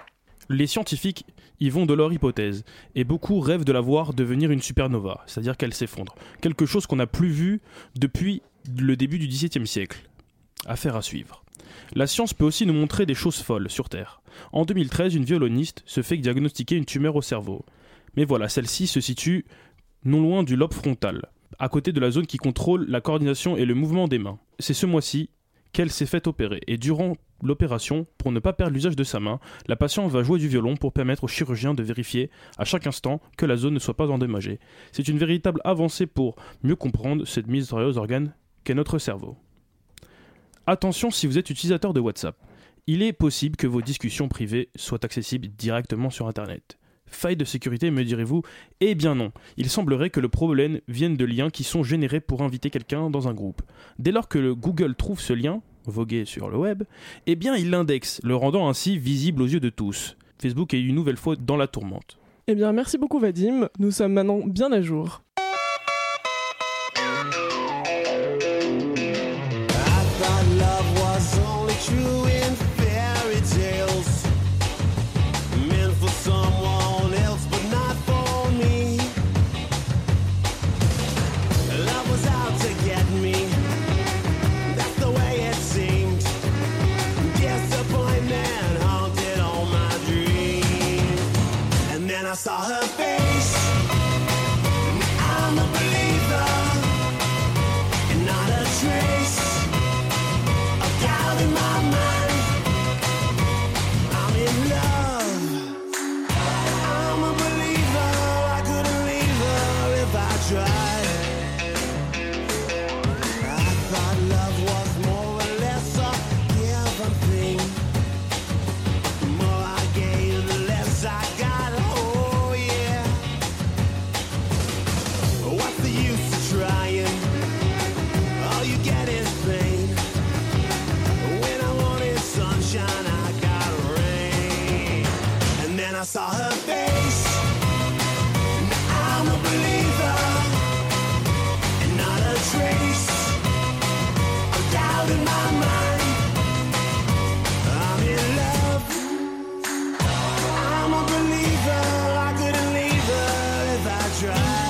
Les scientifiques y vont de leur hypothèse, et beaucoup rêvent de la voir devenir une supernova, c'est-à-dire qu'elle s'effondre. Quelque chose qu'on n'a plus vu depuis le début du dix-septième siècle. Affaire à suivre. La science peut aussi nous montrer des choses folles sur Terre. En deux mille treize, une violoniste se fait diagnostiquer une tumeur au cerveau. Mais voilà, celle-ci se situe non loin du lobe frontal, à côté de la zone qui contrôle la coordination et le mouvement des mains. C'est ce mois-ci qu'elle s'est fait opérer, et durant l'opération, pour ne pas perdre l'usage de sa main, la patiente va jouer du violon pour permettre au chirurgien de vérifier à chaque instant que la zone ne soit pas endommagée. C'est une véritable avancée pour mieux comprendre cette mystérieuse organe qu'est notre cerveau. Attention si vous êtes utilisateur de WhatsApp. Il est possible que vos discussions privées soient accessibles directement sur Internet. Faille de sécurité, me direz-vous? Eh bien non, il semblerait que le problème vienne de liens qui sont générés pour inviter quelqu'un dans un groupe. Dès lors que le Google trouve ce lien, vogué sur le web, eh bien il l'indexe, le rendant ainsi visible aux yeux de tous. Facebook est une nouvelle fois dans la tourmente. Eh bien merci beaucoup Vadim, nous sommes maintenant bien à jour. I saw her face, I'm a believer, and not a trace of doubt in my mind. I'm in love, I'm a believer, I couldn't leave her if I tried. I thought love was more or less a given thing. The more I gave, the less I got. I saw her face, I'm a believer, and not a trace of doubt in my mind. I'm in love, I'm a believer, I couldn't leave her if I tried.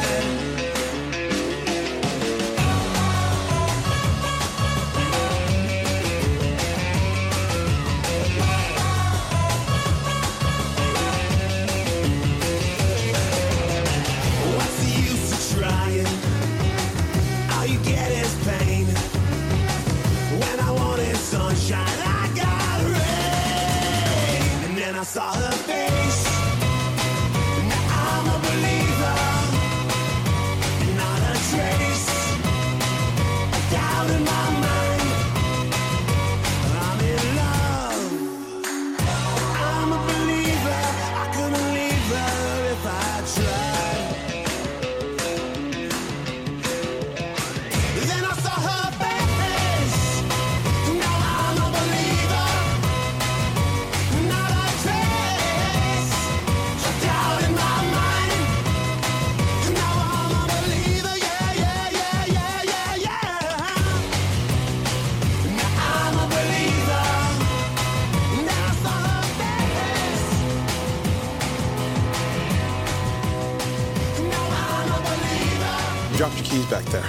I saw her face, now I'm a believer, not a trace of doubt in my mind. I'm in love, I'm a believer, I couldn't leave her if I tried. Then I saw her face, back there.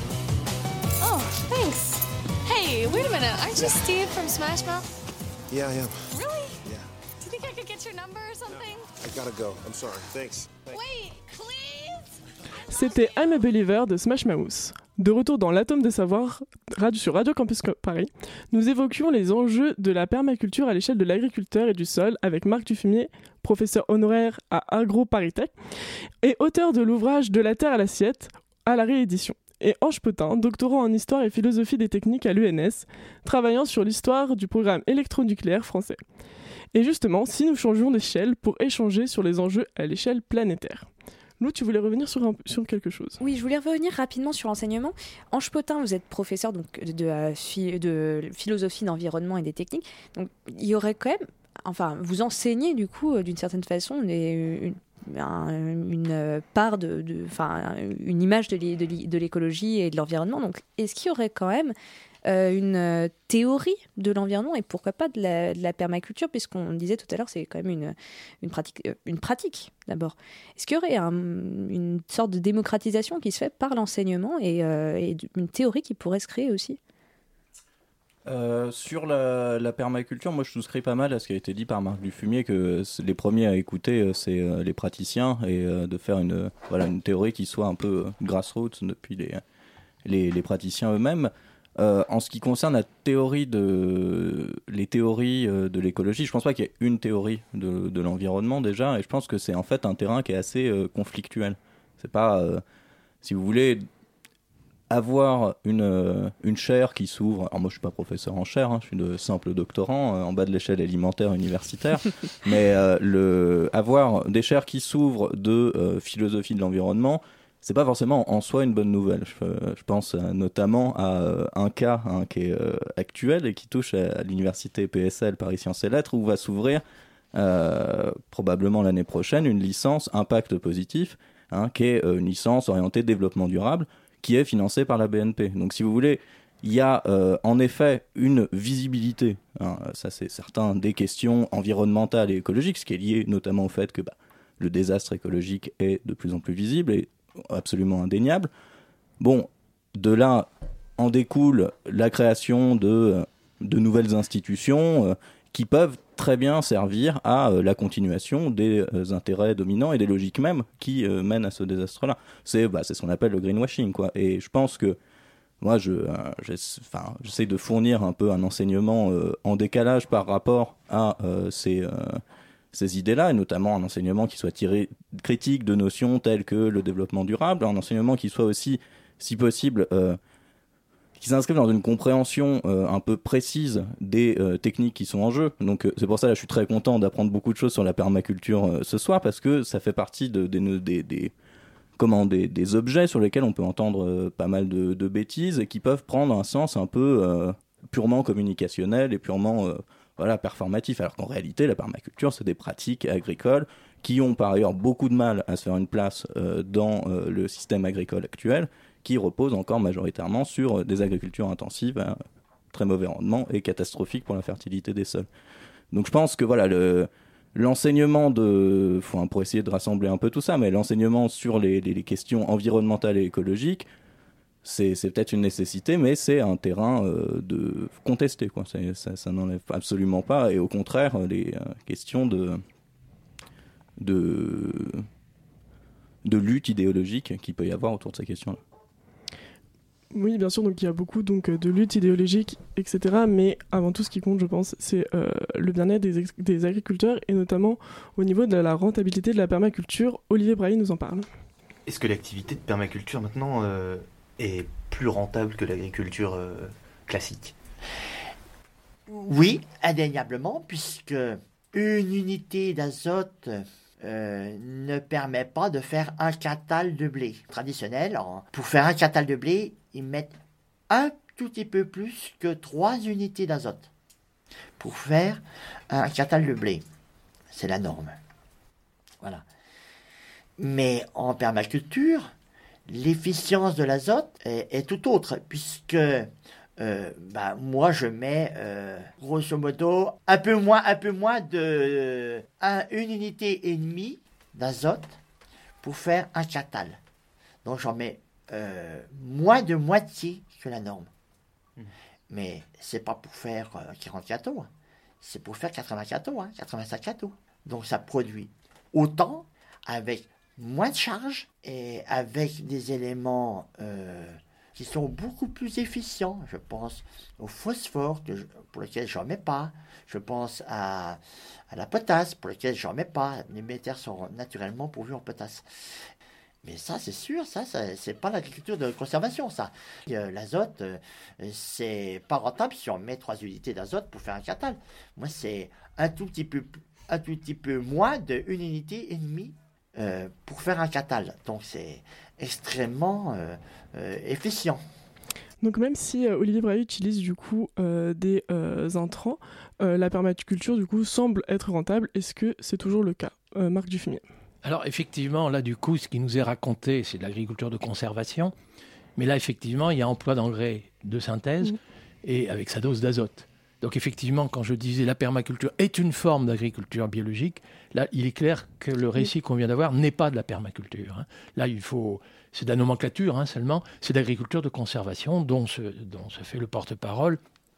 Oh, thanks. Hey, wait a minute. Aren't you Steve from Smash Mouth? Yeah, I am. Really? Yeah. Do you think I could get your number or something? I gotta go. I'm sorry. Thanks. Wait, please? C'était I'm a Believer de Smash Mouth. De retour dans l'atome de savoir radio, sur Radio Campus Paris, nous évoquions les enjeux de la permaculture à l'échelle de l'agriculteur et du sol avec Marc Dufumier, professeur honoraire à AgroParisTech et auteur de l'ouvrage De la terre à l'assiette à la réédition, et Ange Potin, doctorant en histoire et philosophie des techniques à l'U N S, travaillant sur l'histoire du programme électronucléaire français. Et justement, si nous changeons d'échelle pour échanger sur les enjeux à l'échelle planétaire. Lou, tu voulais revenir sur, un, sur quelque chose? Oui, je voulais revenir rapidement sur l'enseignement. Ange Potin, vous êtes professeur donc, de, de, de philosophie d'environnement et des techniques. Donc, il y aurait quand même... Enfin, vous enseignez, du coup, d'une certaine façon, des, une, un, une part de... de enfin, une image de, l'é, de, l'é, de l'écologie et de l'environnement. Donc, est-ce qu'il y aurait quand même euh, une théorie de l'environnement et pourquoi pas de la, de la permaculture, puisqu'on disait tout à l'heure, c'est quand même une, une pratique, une pratique d'abord. Est-ce qu'il y aurait un, une sorte de démocratisation qui se fait par l'enseignement et, euh, et une théorie qui pourrait se créer aussi? Euh, sur la, la permaculture, moi je souscris pas mal à ce qui a été dit par Marc Dufumier, que les premiers à écouter c'est euh, les praticiens, et euh, de faire une, euh, voilà, une théorie qui soit un peu euh, grassroots depuis les, les, les praticiens eux-mêmes. Euh, en ce qui concerne la théorie de, les théories euh, de l'écologie, je pense pas qu'il y ait une théorie de, de l'environnement déjà, et je pense que c'est en fait un terrain qui est assez euh, conflictuel. C'est pas, euh, si vous voulez, avoir une, euh, une chaire qui s'ouvre. Alors moi je suis pas professeur en chaire, hein, je suis de simple doctorant euh, en bas de l'échelle élémentaire universitaire, mais euh, le, avoir des chaires qui s'ouvrent de euh, philosophie de l'environnement, c'est pas forcément en soi une bonne nouvelle. Je, je pense euh, notamment à euh, un cas hein, qui est euh, actuel et qui touche à, à l'université P S L Paris Sciences et Lettres, où va s'ouvrir euh, probablement l'année prochaine une licence impact positif, hein, qui est euh, une licence orientée développement durable, qui est financée par la B N P. Donc si vous voulez, il y a euh, en effet une visibilité, hein, ça c'est certain, des questions environnementales et écologiques, ce qui est lié notamment au fait que bah, le désastre écologique est de plus en plus visible et absolument indéniable. Bon, de là en découle la création de, de nouvelles institutions euh, qui peuvent très bien servir à euh, la continuation des euh, intérêts dominants et des logiques mêmes qui euh, mènent à ce désastre-là. C'est, bah, c'est ce qu'on appelle le greenwashing, quoi. Et je pense que moi, je, euh, enfin, j'essaie de fournir un peu un enseignement euh, en décalage par rapport à euh, ces... Euh, ces idées-là, et notamment un enseignement qui soit tiré critique de notions telles que le développement durable, un enseignement qui soit aussi, si possible, euh, qui s'inscrive dans une compréhension euh, un peu précise des euh, techniques qui sont en jeu. Donc euh, c'est pour ça que je suis très content d'apprendre beaucoup de choses sur la permaculture euh, ce soir, parce que ça fait partie de, de, des, des, comment, des, des objets sur lesquels on peut entendre euh, pas mal de, de bêtises et qui peuvent prendre un sens un peu euh, purement communicationnel et purement... Euh, Voilà, performatif, alors qu'en réalité la permaculture c'est des pratiques agricoles qui ont par ailleurs beaucoup de mal à se faire une place euh, dans euh, le système agricole actuel, qui repose encore majoritairement sur euh, des agricultures intensives à très mauvais rendement et catastrophiques pour la fertilité des sols. Donc je pense que voilà, le, l'enseignement de, enfin, pour essayer de rassembler un peu tout ça, mais l'enseignement sur les, les, les questions environnementales et écologiques, C'est, c'est peut-être une nécessité, mais c'est un terrain euh, de contesté, quoi. C'est, ça, ça n'enlève absolument pas, et au contraire, les euh, questions de, de, de lutte idéologique qu'il peut y avoir autour de ces questions-là. Oui, bien sûr, donc il y a beaucoup donc, de lutte idéologique, et cetera. Mais avant tout, ce qui compte, je pense, c'est euh, le bien-être des, ex- des agriculteurs, et notamment au niveau de la rentabilité de la permaculture. Olivier Brahi nous en parle. Est-ce que l'activité de permaculture, maintenant... Euh... est plus rentable que l'agriculture euh, classique? Oui, indéniablement, puisque une unité d'azote euh, ne permet pas de faire un quintal de blé traditionnel. En, pour faire un quintal de blé, ils mettent un tout petit peu plus que trois unités d'azote pour faire un quintal de blé. C'est la norme. Voilà. Mais en permaculture, l'efficience de l'azote est, est tout autre, puisque euh, bah, moi je mets euh, grosso modo un peu moins, un peu moins de un, une unité et demie d'azote pour faire un quintal. Donc j'en mets euh, moins de moitié que la norme. Mmh. Mais c'est pas pour faire euh, quarante gâteaux, hein. C'est pour faire quatre-vingts gâteaux, hein, quatre-vingt-cinq gâteaux. Donc ça produit autant avec moins de charge et avec des éléments euh, qui sont beaucoup plus efficients. Je pense au phosphore que je, pour lequel je n'en mets pas. Je pense à, à la potasse pour lequel je n'en mets pas. Les terres sont naturellement pourvues en potasse. Mais ça, c'est sûr, ça, ça c'est pas l'agriculture de conservation, ça. Euh, l'azote, euh, c'est pas rentable si on met trois unités d'azote pour faire un catal. Moi, c'est un tout petit peu, un tout petit peu moins d'une unité et demie euh, pour faire un catal. Donc, c'est extrêmement euh, euh, efficient. Donc même si euh, Olivier Brailly utilise du coup euh, des euh, intrants, euh, la permaculture du coup semble être rentable. Est-ce que c'est toujours le cas, euh, Marc Dufumier? Alors effectivement, là du coup, ce qui nous est raconté, c'est de l'agriculture de conservation. Mais là, effectivement, il y a emploi d'engrais de synthèse mmh. et avec sa dose d'azote. Donc effectivement, quand je disais la permaculture est une forme d'agriculture biologique, là, il est clair que le récit qu'on vient d'avoir n'est pas de la permaculture. Hein. Là, il faut, c'est de la nomenclature hein, seulement, c'est d'agriculture de conservation dont se, dont se fait le porte-parole.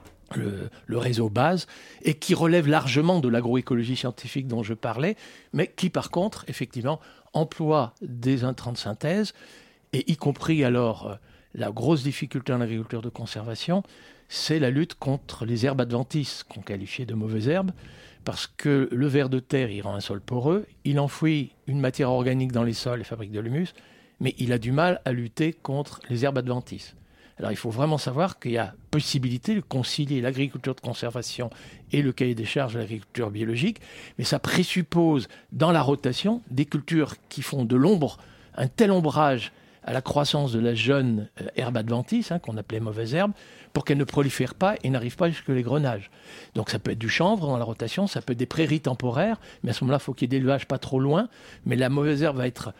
Le, le réseau base, et qui relève largement de l'agroécologie scientifique dont je parlais, mais qui par contre, effectivement, emploie des intrants de synthèse, et y compris alors, euh, la grosse difficulté en agriculture de conservation, c'est la lutte contre les herbes adventices, qu'on qualifiait de mauvaises herbes, parce que le ver de terre, il rend un sol poreux, il enfouit une matière organique dans les sols et fabrique de l'humus, mais il a du mal à lutter contre les herbes adventices. Alors il faut vraiment savoir qu'il y a possibilité de concilier l'agriculture de conservation et le cahier des charges de l'agriculture biologique, mais ça présuppose dans la rotation des cultures qui font de l'ombre, un tel ombrage à la croissance de la jeune euh, herbe adventice, hein, qu'on appelait mauvaise herbe, pour qu'elle ne prolifère pas et n'arrive pas jusque les grenages. Donc ça peut être du chanvre dans la rotation, ça peut être des prairies temporaires, mais à ce moment-là, il faut qu'il y ait des élevages pas trop loin, mais la mauvaise herbe va être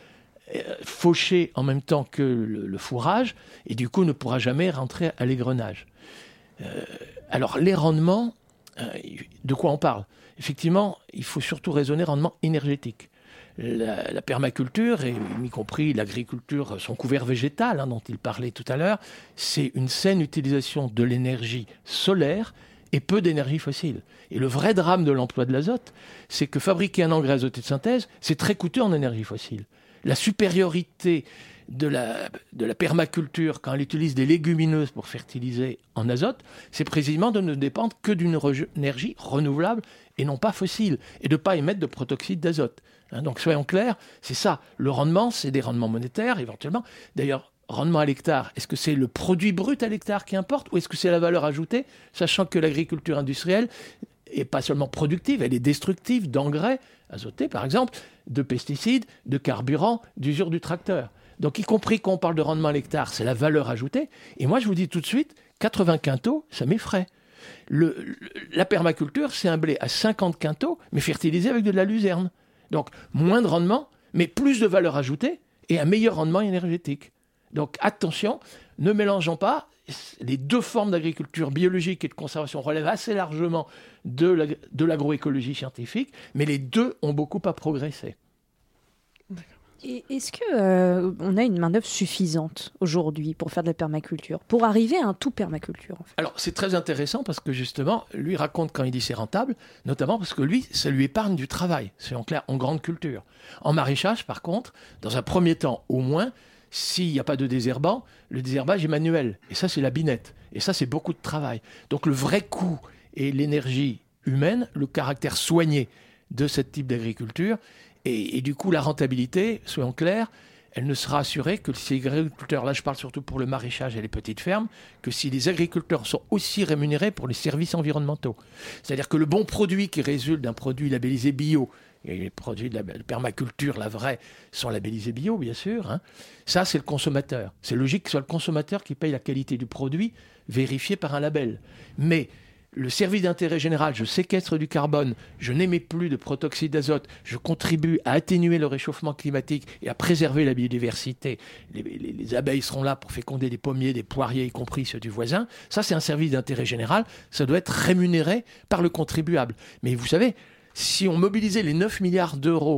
fauché en même temps que le, le fourrage et du coup ne pourra jamais rentrer à l'égrenage. Euh, alors les rendements, euh, de quoi on parle? Effectivement, il faut surtout raisonner rendement énergétique. La, la permaculture, et y compris l'agriculture, son couvert végétal hein, dont il parlait tout à l'heure, c'est une saine utilisation de l'énergie solaire et peu d'énergie fossile. Et le vrai drame de l'emploi de l'azote, c'est que fabriquer un engrais azoté de synthèse, c'est très coûteux en énergie fossile. La supériorité de la, de la permaculture, quand elle utilise des légumineuses pour fertiliser en azote, c'est précisément de ne dépendre que d'une re- énergie renouvelable et non pas fossile, et de ne pas émettre de protoxyde d'azote. Hein, donc soyons clairs, c'est ça. Le rendement, c'est des rendements monétaires, éventuellement. D'ailleurs, rendement à l'hectare, est-ce que c'est le produit brut à l'hectare qui importe, ou est-ce que c'est la valeur ajoutée, sachant que l'agriculture industrielle n'est pas seulement productive, elle est destructive d'engrais azotés, par exemple, de pesticides, de carburant, d'usure du tracteur. Donc, y compris quand on parle de rendement à l'hectare, c'est la valeur ajoutée. Et moi, je vous dis tout de suite, quatre-vingts quintaux, ça m'effraie. Le, le, la permaculture, c'est un blé à cinquante quintaux, mais fertilisé avec de la luzerne. Donc, moins de rendement, mais plus de valeur ajoutée et un meilleur rendement énergétique. Donc, attention, ne mélangeons pas. Les deux formes d'agriculture biologique et de conservation relèvent assez largement de, la, de l'agroécologie scientifique, mais les deux ont beaucoup à progresser. Et est-ce qu'on euh, a une main-d'œuvre suffisante aujourd'hui pour faire de la permaculture, pour arriver à un tout permaculture en fait? Alors, c'est très intéressant parce que justement, lui raconte quand il dit c'est rentable, notamment parce que lui, ça lui épargne du travail, soyons clairs, en grande culture. En maraîchage, par contre, dans un premier temps au moins, s'il n'y a pas de désherbant, le désherbage est manuel. Et ça, c'est la binette. Et ça, c'est beaucoup de travail. Donc, le vrai coût et l'énergie humaine, le caractère soigné de ce type d'agriculture, et, et du coup, la rentabilité, soyons clairs, elle ne sera assurée que si les agriculteurs, là je parle surtout pour le maraîchage et les petites fermes, que si les agriculteurs sont aussi rémunérés pour les services environnementaux. C'est-à-dire que le bon produit qui résulte d'un produit labellisé bio, et les produits de la permaculture, la vraie, sont labellisés bio, bien sûr. Hein. Ça, c'est le consommateur. C'est logique que ce soit le consommateur qui paye la qualité du produit vérifié par un label. Mais le service d'intérêt général, je séquestre du carbone, je n'émets plus de protoxyde d'azote, je contribue à atténuer le réchauffement climatique et à préserver la biodiversité. Les, les, les abeilles seront là pour féconder des pommiers, des poiriers, y compris ceux du voisin. Ça, c'est un service d'intérêt général. Ça doit être rémunéré par le contribuable. Mais vous savez, si on mobilisait les neuf milliards d'euros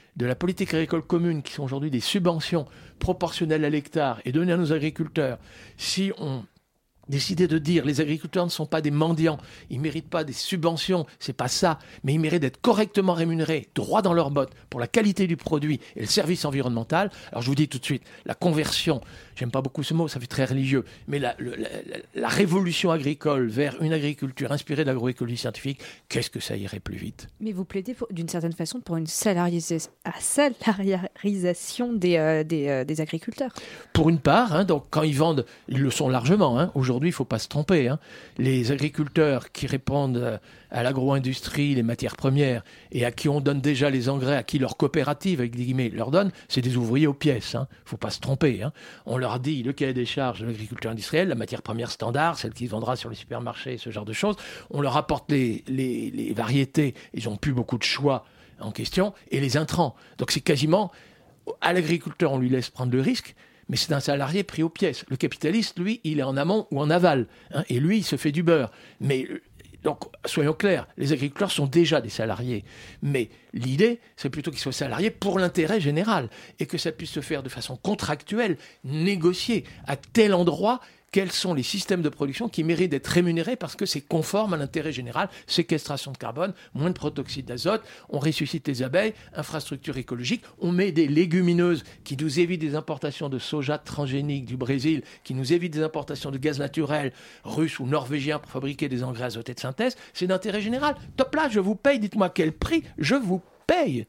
de la politique agricole commune, qui sont aujourd'hui des subventions proportionnelles à l'hectare, et donner à nos agriculteurs, si on décider de dire les agriculteurs ne sont pas des mendiants, ils ne méritent pas des subventions, c'est pas ça, mais ils méritent d'être correctement rémunérés, droit dans leurs bottes, pour la qualité du produit et le service environnemental. Alors je vous dis tout de suite, la conversion, j'aime pas beaucoup ce mot, ça fait très religieux, mais la, la, la, la révolution agricole vers une agriculture inspirée de l'agroécologie scientifique, qu'est-ce que ça irait plus vite? Mais vous plaidez pour- d'une certaine façon pour une salariaris- à salariarisation des, euh, des, euh, des agriculteurs. Pour une part, hein, donc quand ils vendent, ils le sont largement. Hein. Aujourd'hui, il ne faut pas se tromper. Hein. Les agriculteurs qui répondent euh, à l'agro-industrie, les matières premières, et à qui on donne déjà les engrais, à qui leur coopérative, avec des guillemets, leur donne, c'est des ouvriers aux pièces. Il hein. ne faut pas se tromper. Hein. On leur dit le cahier des charges de l'agriculture industrielle, la matière première standard, celle qui se vendra sur les supermarchés, ce genre de choses. On leur apporte les, les, les variétés, ils n'ont plus beaucoup de choix en question, et les intrants. Donc c'est quasiment, à l'agriculteur, on lui laisse prendre le risque, mais c'est un salarié pris aux pièces. Le capitaliste, lui, il est en amont ou en aval, hein, et lui, il se fait du beurre. Mais donc, soyons clairs, les agriculteurs sont déjà des salariés. Mais l'idée, c'est plutôt qu'ils soient salariés pour l'intérêt général, et que ça puisse se faire de façon contractuelle, négociée, à tel endroit. Quels sont les systèmes de production qui méritent d'être rémunérés parce que c'est conforme à l'intérêt général, séquestration de carbone, moins de protoxyde d'azote, on ressuscite les abeilles, infrastructure écologique, on met des légumineuses qui nous évitent des importations de soja transgénique du Brésil, qui nous évitent des importations de gaz naturel russe ou norvégien pour fabriquer des engrais azotés de synthèse, c'est d'intérêt général. Top là, je vous paye, dites-moi quel prix, je vous paye.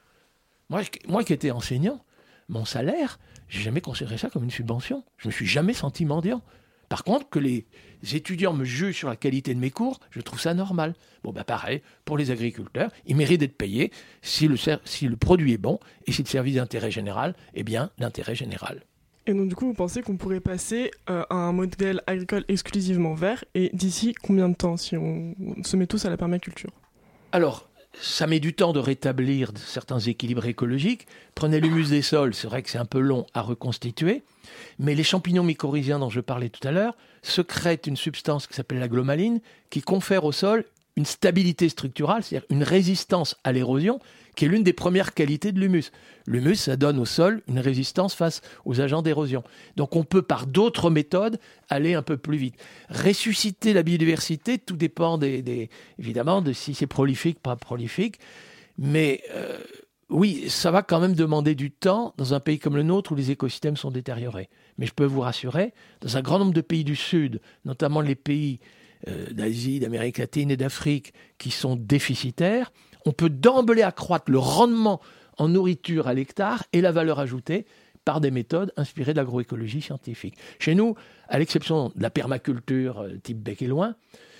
Moi, je- moi qui étais enseignant, mon salaire, j'ai jamais considéré ça comme une subvention. Je me suis jamais senti mendiant. Par contre, que les étudiants me jugent sur la qualité de mes cours, je trouve ça normal. Bon, bah pareil, pour les agriculteurs, ils méritent d'être payés si le, ser- si le produit est bon et si le service d'intérêt général est bien d'intérêt général. Et donc du coup, vous pensez qu'on pourrait passer euh, à un modèle agricole exclusivement vert, et d'ici combien de temps si on, on se met tous à la permaculture? Alors, ça met du temps de rétablir certains équilibres écologiques. Prenez l'humus des sols, c'est vrai que c'est un peu long à reconstituer, mais les champignons mycorhiziens dont je parlais tout à l'heure sécrètent une substance qui s'appelle la glomaline, qui confère au sol une stabilité structurale, c'est-à-dire une résistance à l'érosion, qui est l'une des premières qualités de l'humus. L'humus, ça donne au sol une résistance face aux agents d'érosion. Donc on peut, par d'autres méthodes, aller un peu plus vite. Ressusciter la biodiversité, tout dépend des, des- évidemment de si c'est prolifique, pas prolifique. Mais euh, oui, ça va quand même demander du temps dans un pays comme le nôtre où les écosystèmes sont détériorés. Mais je peux vous rassurer, dans un grand nombre de pays du Sud, notamment les pays euh, d'Asie, d'Amérique latine et d'Afrique qui sont déficitaires, on peut d'emblée accroître le rendement en nourriture à l'hectare et la valeur ajoutée par des méthodes inspirées de l'agroécologie scientifique. Chez nous, à l'exception de la permaculture euh, type bec et loin,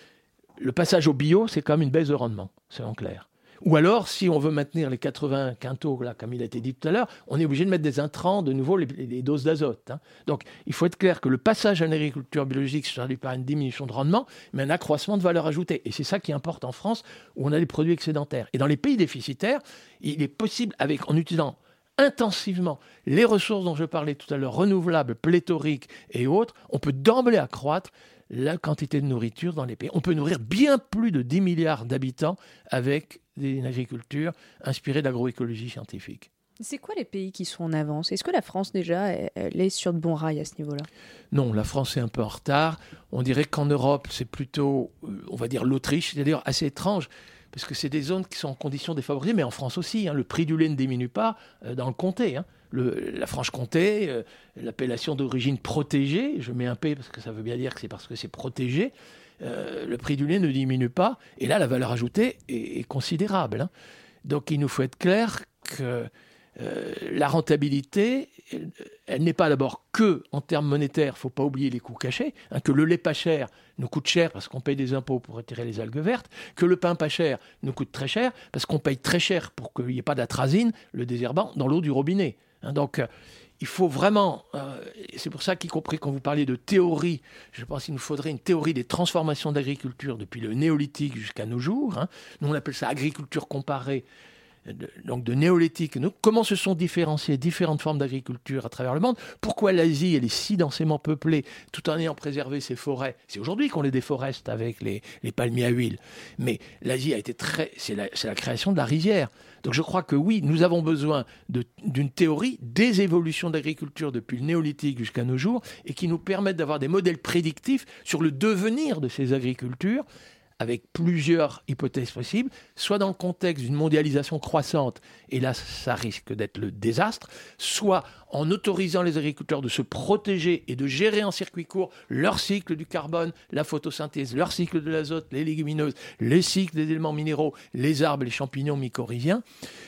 le passage au bio, c'est quand même une baisse de rendement, c'est en clair. Ou alors, si on veut maintenir les quatre-vingts quintaux, là, comme il a été dit tout à l'heure, on est obligé de mettre des intrants, de nouveau, les, les doses d'azote. Hein. Donc, il faut être clair que le passage à une agriculture biologique se traduit par une diminution de rendement, mais un accroissement de valeur ajoutée. Et c'est ça qui importe en France, où on a des produits excédentaires. Et dans les pays déficitaires, il est possible, avec, en utilisant intensivement les ressources dont je parlais tout à l'heure, renouvelables, pléthoriques et autres, on peut d'emblée accroître la quantité de nourriture dans les pays. On peut nourrir bien plus de dix milliards d'habitants avec une agriculture inspirée d'agroécologie scientifique. C'est quoi les pays qui sont en avance? Est-ce que la France, déjà, elle, elle est sur de bons rails à ce niveau-là? Non, la France est un peu en retard. On dirait qu'en Europe, c'est plutôt, euh, on va dire, l'Autriche. C'est d'ailleurs assez étrange, parce que c'est des zones qui sont en conditions défavorisées, mais en France aussi. Hein, le prix du lait ne diminue pas euh, dans le comté. Hein. Le, la Franche-Comté, euh, l'appellation d'origine protégée, je mets un P parce que ça veut bien dire que c'est parce que c'est protégé, euh, le prix du lait ne diminue pas. Et là, la valeur ajoutée est, est considérable. Hein. Donc, il nous faut être clair que euh, la rentabilité, elle, elle n'est pas d'abord que en termes monétaires, il ne faut pas oublier les coûts cachés, hein, que le lait pas cher nous coûte cher parce qu'on paye des impôts pour retirer les algues vertes, que le pain pas cher nous coûte très cher parce qu'on paye très cher pour qu'il n'y ait pas d'atrazine, le désherbant, dans l'eau du robinet. Hein, donc, euh, il faut vraiment, euh, et c'est pour ça qu'y compris quand vous parlez de théorie, je pense qu'il nous faudrait une théorie des transformations d'agriculture depuis le néolithique jusqu'à nos jours. Hein. Nous, on appelle ça agriculture comparée. de, donc de néolithique. Donc, comment se sont différenciées différentes formes d'agriculture à travers le monde? Pourquoi l'Asie, elle est si densément peuplée, tout en ayant préservé ses forêts? C'est aujourd'hui qu'on les déforeste avec les, les palmiers à huile. Mais l'Asie a été très... C'est la, c'est la création de la rizière. Donc je crois que oui, nous avons besoin de, d'une théorie des évolutions d'agriculture depuis le néolithique jusqu'à nos jours et qui nous permettent d'avoir des modèles prédictifs sur le devenir de ces agricultures avec plusieurs hypothèses possibles, soit dans le contexte d'une mondialisation croissante, et là ça risque d'être le désastre, soit en autorisant les agriculteurs de se protéger et de gérer en circuit court leur cycle du carbone, la photosynthèse, leur cycle de l'azote, les légumineuses, les cycles des éléments minéraux, les arbres, les champignons mycorhiziens.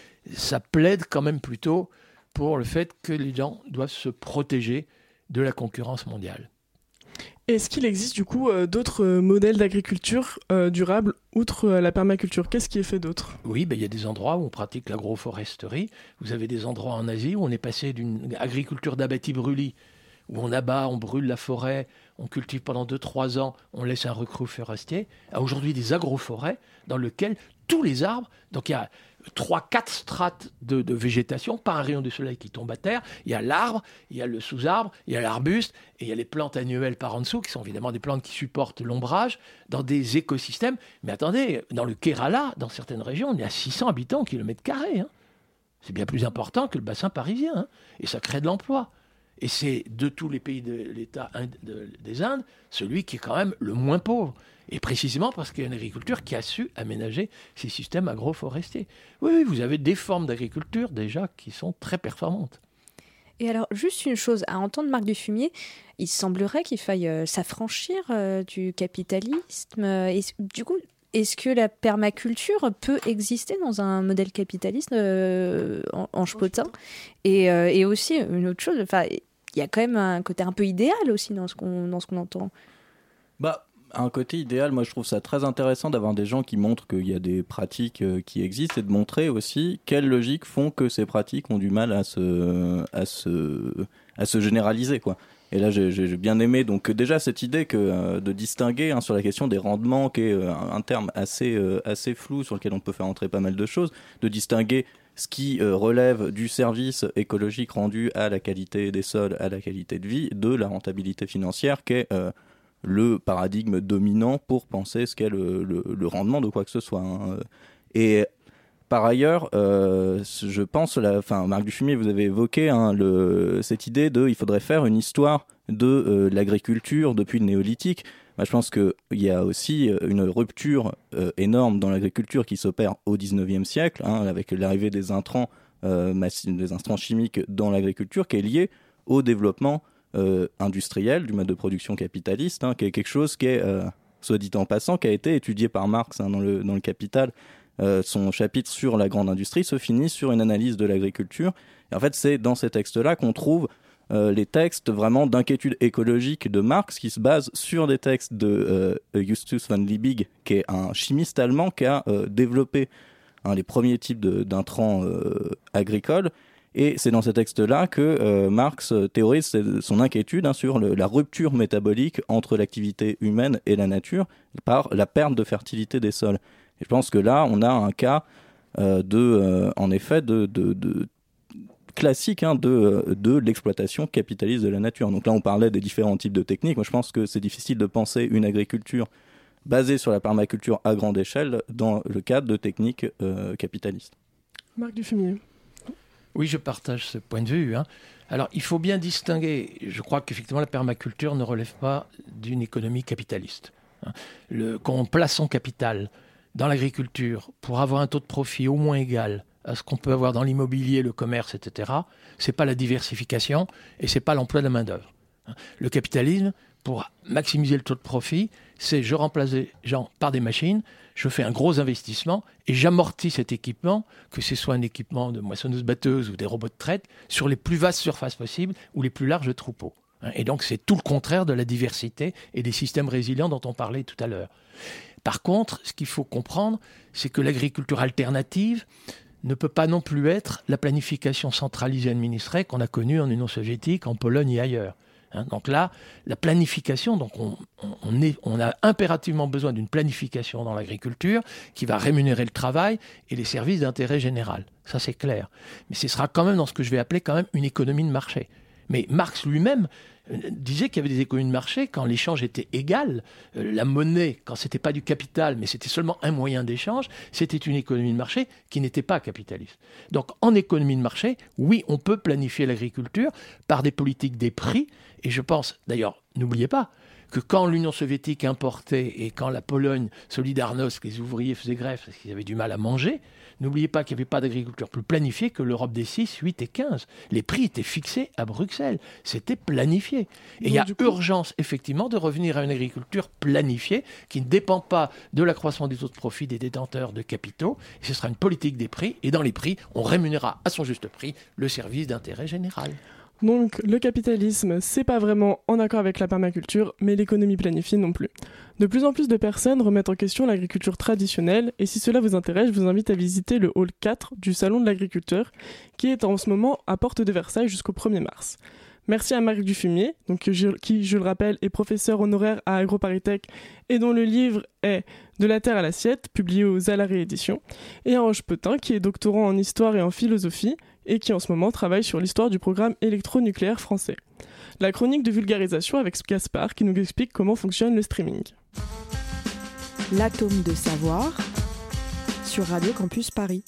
Ça plaide quand même plutôt pour le fait que les gens doivent se protéger de la concurrence mondiale. Est-ce qu'il existe du coup euh, d'autres euh, modèles d'agriculture euh, durable outre euh, la permaculture? Qu'est-ce qui est fait d'autre? Oui, ben, il y a des endroits où on pratique l'agroforesterie. Vous avez des endroits en Asie où on est passé d'une agriculture d'abbati-brûlis, où on abat, on brûle la forêt, on cultive pendant deux trois ans, on laisse un recrue forestier, à aujourd'hui des agroforêts dans lesquels tous les arbres, donc il y a trois quatre strates de, de végétation, pas un rayon de soleil qui tombe à terre. Il y a l'arbre, il y a le sous-arbre, il y a l'arbuste, et il y a les plantes annuelles par en dessous, qui sont évidemment des plantes qui supportent l'ombrage, dans des écosystèmes. Mais attendez, dans le Kerala, dans certaines régions, on est à six cents habitants au kilomètre carré. Hein. C'est bien plus important que le bassin parisien. Hein. Et ça crée de l'emploi. Et c'est, de tous les pays de l'État de, des Indes, celui qui est quand même le moins pauvre. Et précisément parce qu'il y a une agriculture qui a su aménager ces systèmes agroforestiers. Oui, oui, vous avez des formes d'agriculture déjà qui sont très performantes. Et alors, juste une chose, à entendre Marc Dufumier, il semblerait qu'il faille euh, s'affranchir euh, du capitalisme. Et, du coup, est-ce que la permaculture peut exister dans un modèle capitaliste euh, en, en Chepotin? et, euh, et aussi, une autre chose, il y a quand même un côté un peu idéal aussi dans ce qu'on, dans ce qu'on entend. Bah, un côté idéal, moi je trouve ça très intéressant d'avoir des gens qui montrent qu'il y a des pratiques euh, qui existent et de montrer aussi quelles logiques font que ces pratiques ont du mal à se, à se, à se généraliser, quoi. Et là j'ai, j'ai bien aimé donc déjà cette idée que, euh, de distinguer hein, sur la question des rendements, qui est euh, un terme assez, euh, assez flou sur lequel on peut faire entrer pas mal de choses, de distinguer ce qui euh, relève du service écologique rendu à la qualité des sols, à la qualité de vie, de la rentabilité financière qui est euh, le paradigme dominant pour penser ce qu'est le, le, le rendement de quoi que ce soit. Hein. Et par ailleurs, euh, je pense, la, enfin, Marc Dufumier, vous avez évoqué hein, le, cette idée de, il faudrait faire une histoire de euh, l'agriculture depuis le néolithique. Bah, je pense qu'il y a aussi une rupture euh, énorme dans l'agriculture qui s'opère au dix-neuvième siècle, hein, avec l'arrivée des intrants, euh, massi- des intrants chimiques dans l'agriculture, qui est liée au développement Euh, industriel du mode de production capitaliste, hein, qui est quelque chose qui est, euh, soit dit en passant, qui a été étudié par Marx hein, dans, le, dans le Capital. Euh, son chapitre sur la grande industrie se finit sur une analyse de l'agriculture. Et en fait, c'est dans ces textes-là qu'on trouve euh, les textes vraiment d'inquiétude écologique de Marx, qui se basent sur des textes de euh, Justus von Liebig, qui est un chimiste allemand qui a euh, développé hein, les premiers types de, d'intrants euh, agricoles. Et c'est dans ces textes-là que euh, Marx théorise son inquiétude hein, sur le, la rupture métabolique entre l'activité humaine et la nature par la perte de fertilité des sols. Et je pense que là, on a un cas euh, de, euh, en effet, de, de, de classique hein, de, de l'exploitation capitaliste de la nature. Donc là, on parlait des différents types de techniques. Moi, je pense que c'est difficile de penser une agriculture basée sur la permaculture à grande échelle dans le cadre de techniques euh, capitalistes. Marc Dufumier. Oui, je partage ce point de vue. Hein. Alors, il faut bien distinguer. Je crois qu'effectivement, la permaculture ne relève pas d'une économie capitaliste. Hein. Le, quand on place son capital dans l'agriculture pour avoir un taux de profit au moins égal à ce qu'on peut avoir dans l'immobilier, le commerce, et cetera, c'est pas la diversification et c'est pas l'emploi de la main-d'œuvre. Hein. Le capitalisme, pour maximiser le taux de profit, c'est je remplace les gens par des machines, je fais un gros investissement et j'amortis cet équipement, que ce soit un équipement de moissonneuse-batteuse ou des robots de traite, sur les plus vastes surfaces possibles ou les plus larges troupeaux. Et donc c'est tout le contraire de la diversité et des systèmes résilients dont on parlait tout à l'heure. Par contre, ce qu'il faut comprendre, c'est que l'agriculture alternative ne peut pas non plus être la planification centralisée administrée qu'on a connue en Union soviétique, en Pologne et ailleurs. Hein, donc là, la planification, donc on, on, est, on a impérativement besoin d'une planification dans l'agriculture qui va rémunérer le travail et les services d'intérêt général. Ça, c'est clair. Mais ce sera quand même dans ce que je vais appeler quand même une économie de marché. Mais Marx lui-même euh, disait qu'il y avait des économies de marché quand l'échange était égal. Euh, la monnaie, quand ce n'était pas du capital, mais c'était seulement un moyen d'échange, c'était une économie de marché qui n'était pas capitaliste. Donc en économie de marché, oui, on peut planifier l'agriculture par des politiques des prix. Et je pense, d'ailleurs, n'oubliez pas, que quand l'Union soviétique importait et quand la Pologne, Solidarność, les ouvriers faisaient grève parce qu'ils avaient du mal à manger, n'oubliez pas qu'il n'y avait pas d'agriculture plus planifiée que l'Europe des six, huit et quinze. Les prix étaient fixés à Bruxelles. C'était planifié. Et il y a coup... urgence, effectivement, de revenir à une agriculture planifiée qui ne dépend pas de l'accroissement des taux de profit des détenteurs de capitaux. Et ce sera une politique des prix. Et dans les prix, on rémunérera à son juste prix le service d'intérêt général. Donc le capitalisme, c'est pas vraiment en accord avec la permaculture, mais l'économie planifiée non plus. De plus en plus de personnes remettent en question l'agriculture traditionnelle, et si cela vous intéresse, je vous invite à visiter le hall quatre du Salon de l'agriculteur, qui est en ce moment à Porte de Versailles jusqu'au premier mars. Merci à Marc Dufumier, donc, qui, je le rappelle, est professeur honoraire à AgroParisTech et dont le livre est De la terre à l'assiette, publié aux Allats Rééditions, et à Ange Petin, qui est doctorant en histoire et en philosophie, et qui en ce moment travaille sur l'histoire du programme électronucléaire français. La chronique de vulgarisation avec Gaspard, qui nous explique comment fonctionne le streaming. L'atome de savoir sur Radio Campus Paris.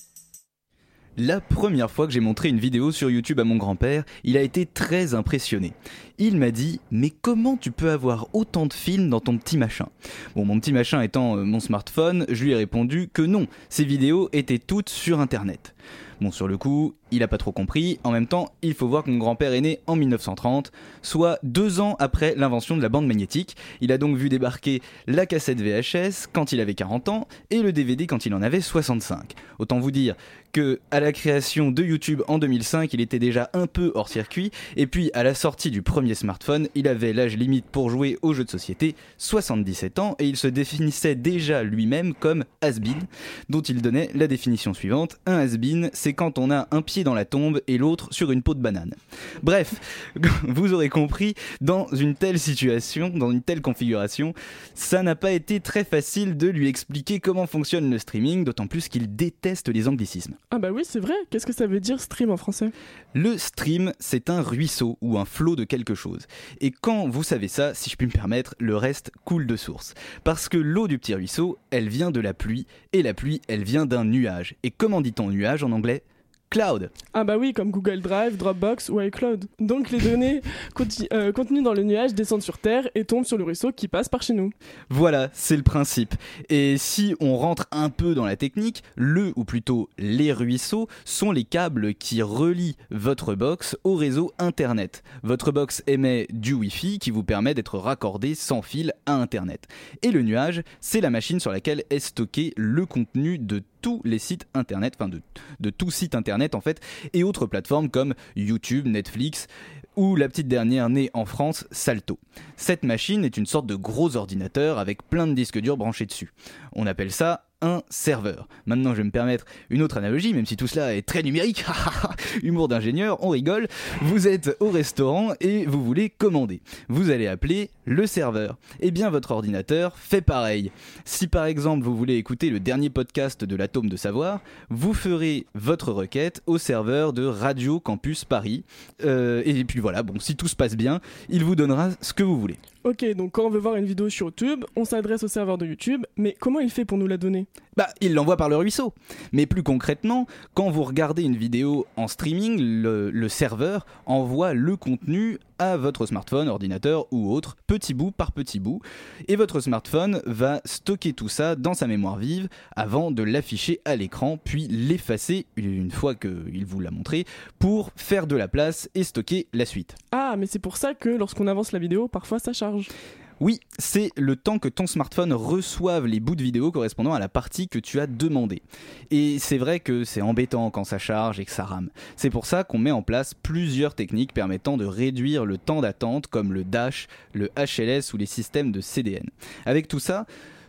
La première fois que j'ai montré une vidéo sur YouTube à mon grand-père, il a été très impressionné. Il m'a dit « Mais comment tu peux avoir autant de films dans ton petit machin ?» Bon, mon petit machin étant euh, mon smartphone, je lui ai répondu que non, ces vidéos étaient toutes sur Internet. Bon, sur le coup, il a pas trop compris. En même temps, il faut voir que mon grand-père est né en mille neuf cent trente, soit deux ans après l'invention de la bande magnétique. Il a donc vu débarquer la cassette V H S quand il avait quarante ans et le D V D quand il en avait soixante-cinq. Autant vous dire que à la création de YouTube en deux mille cinq, il était déjà un peu hors circuit, et puis à la sortie du premier smartphone, il avait l'âge limite pour jouer aux jeux de société, soixante-dix-sept ans, et il se définissait déjà lui-même comme has-been, dont il donnait la définition suivante: un has-been, c'est quand on a un pied dans la tombe et l'autre sur une peau de banane. Bref, vous aurez compris, dans une telle situation, dans une telle configuration, ça n'a pas été très facile de lui expliquer comment fonctionne le streaming, d'autant plus qu'il déteste les anglicismes. Ah bah oui, c'est vrai. Qu'est-ce que ça veut dire stream en français ? Le stream, c'est un ruisseau ou un flot de quelque chose. Et quand vous savez ça, si je puis me permettre, le reste coule de source. Parce que l'eau du petit ruisseau, elle vient de la pluie, et la pluie, elle vient d'un nuage. Et comment dit-on nuage en anglais ? Cloud. Ah bah oui, comme Google Drive, Dropbox ou iCloud. Donc les données conti- euh, contenues dans le nuage descendent sur Terre et tombent sur le ruisseau qui passe par chez nous. Voilà, c'est le principe. Et si on rentre un peu dans la technique, le ou plutôt les ruisseaux sont les câbles qui relient votre box au réseau Internet. Votre box émet du Wi-Fi qui vous permet d'être raccordé sans fil à Internet. Et le nuage, c'est la machine sur laquelle est stocké le contenu de tous les sites internet, enfin de, de tout site internet en fait, et autres plateformes comme YouTube, Netflix ou la petite dernière née en France, Salto. Cette machine est une sorte de gros ordinateur avec plein de disques durs branchés dessus. On appelle ça un serveur. Maintenant, je vais me permettre une autre analogie, même si tout cela est très numérique. Humour d'ingénieur, on rigole. Vous êtes au restaurant et vous voulez commander. Vous allez appeler le serveur. Eh bien, votre ordinateur fait pareil. Si par exemple, vous voulez écouter le dernier podcast de l'Atome de Savoir, vous ferez votre requête au serveur de Radio Campus Paris. Euh, et puis voilà, bon, si tout se passe bien, il vous donnera ce que vous voulez. Ok, donc quand on veut voir une vidéo sur YouTube, on s'adresse au serveur de YouTube, mais comment il fait pour nous la donner ? Bah, il l'envoie par le ruisseau. Mais plus concrètement, quand vous regardez une vidéo en streaming, le, le serveur envoie le contenu à votre smartphone, ordinateur ou autre, petit bout par petit bout. Et votre smartphone va stocker tout ça dans sa mémoire vive avant de l'afficher à l'écran, puis l'effacer une fois qu'il vous l'a montré pour faire de la place et stocker la suite. Ah, mais c'est pour ça que lorsqu'on avance la vidéo, parfois ça charge. Oui, c'est le temps que ton smartphone reçoive les bouts de vidéo correspondant à la partie que tu as demandé. Et c'est vrai que c'est embêtant quand ça charge et que ça rame. C'est pour ça qu'on met en place plusieurs techniques permettant de réduire le temps d'attente comme le Dash, le H L S ou les systèmes de C D N. Avec tout ça,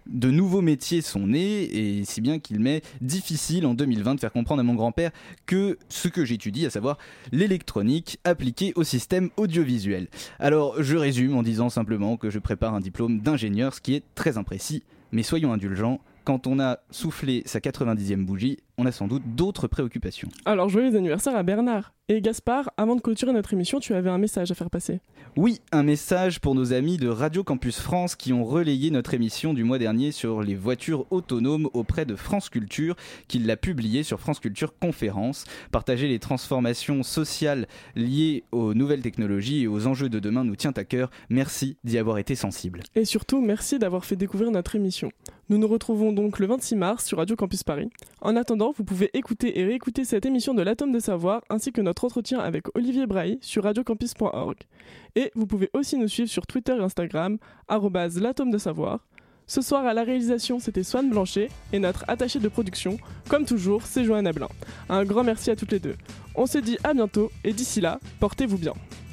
De nouveaux métiers sont nés, et si bien qu'il m'est difficile en deux mille vingt de faire comprendre à mon grand-père que ce que j'étudie, à savoir l'électronique appliquée au système audiovisuel. Alors je résume en disant simplement que je prépare un diplôme d'ingénieur, ce qui est très imprécis, mais soyons indulgents, quand on a soufflé sa quatre-vingt-dixième bougie, on a sans doute d'autres préoccupations. Alors joyeux anniversaire à Bernard. Et Gaspard, avant de clôturer notre émission, tu avais un message à faire passer. Oui, un message pour nos amis de Radio Campus France qui ont relayé notre émission du mois dernier sur les voitures autonomes auprès de France Culture, qui l'a publié sur France Culture Conférence. Partager les transformations sociales liées aux nouvelles technologies et aux enjeux de demain nous tient à cœur. Merci d'y avoir été sensible. Et surtout, merci d'avoir fait découvrir notre émission. Nous nous retrouvons donc le vingt-six mars sur Radio Campus Paris. En attendant, vous pouvez écouter et réécouter cette émission de l'Atome de Savoir ainsi que notre entretien avec Olivier Brahi sur radiocampus point org. Et vous pouvez aussi nous suivre sur Twitter et Instagram, arobase l'Atome de Savoir. Ce soir à la réalisation, c'était Swan Blanchet et notre attachée de production, comme toujours, c'est Johanna Blin. Un grand merci à toutes les deux. On se dit à bientôt et d'ici là, portez-vous bien.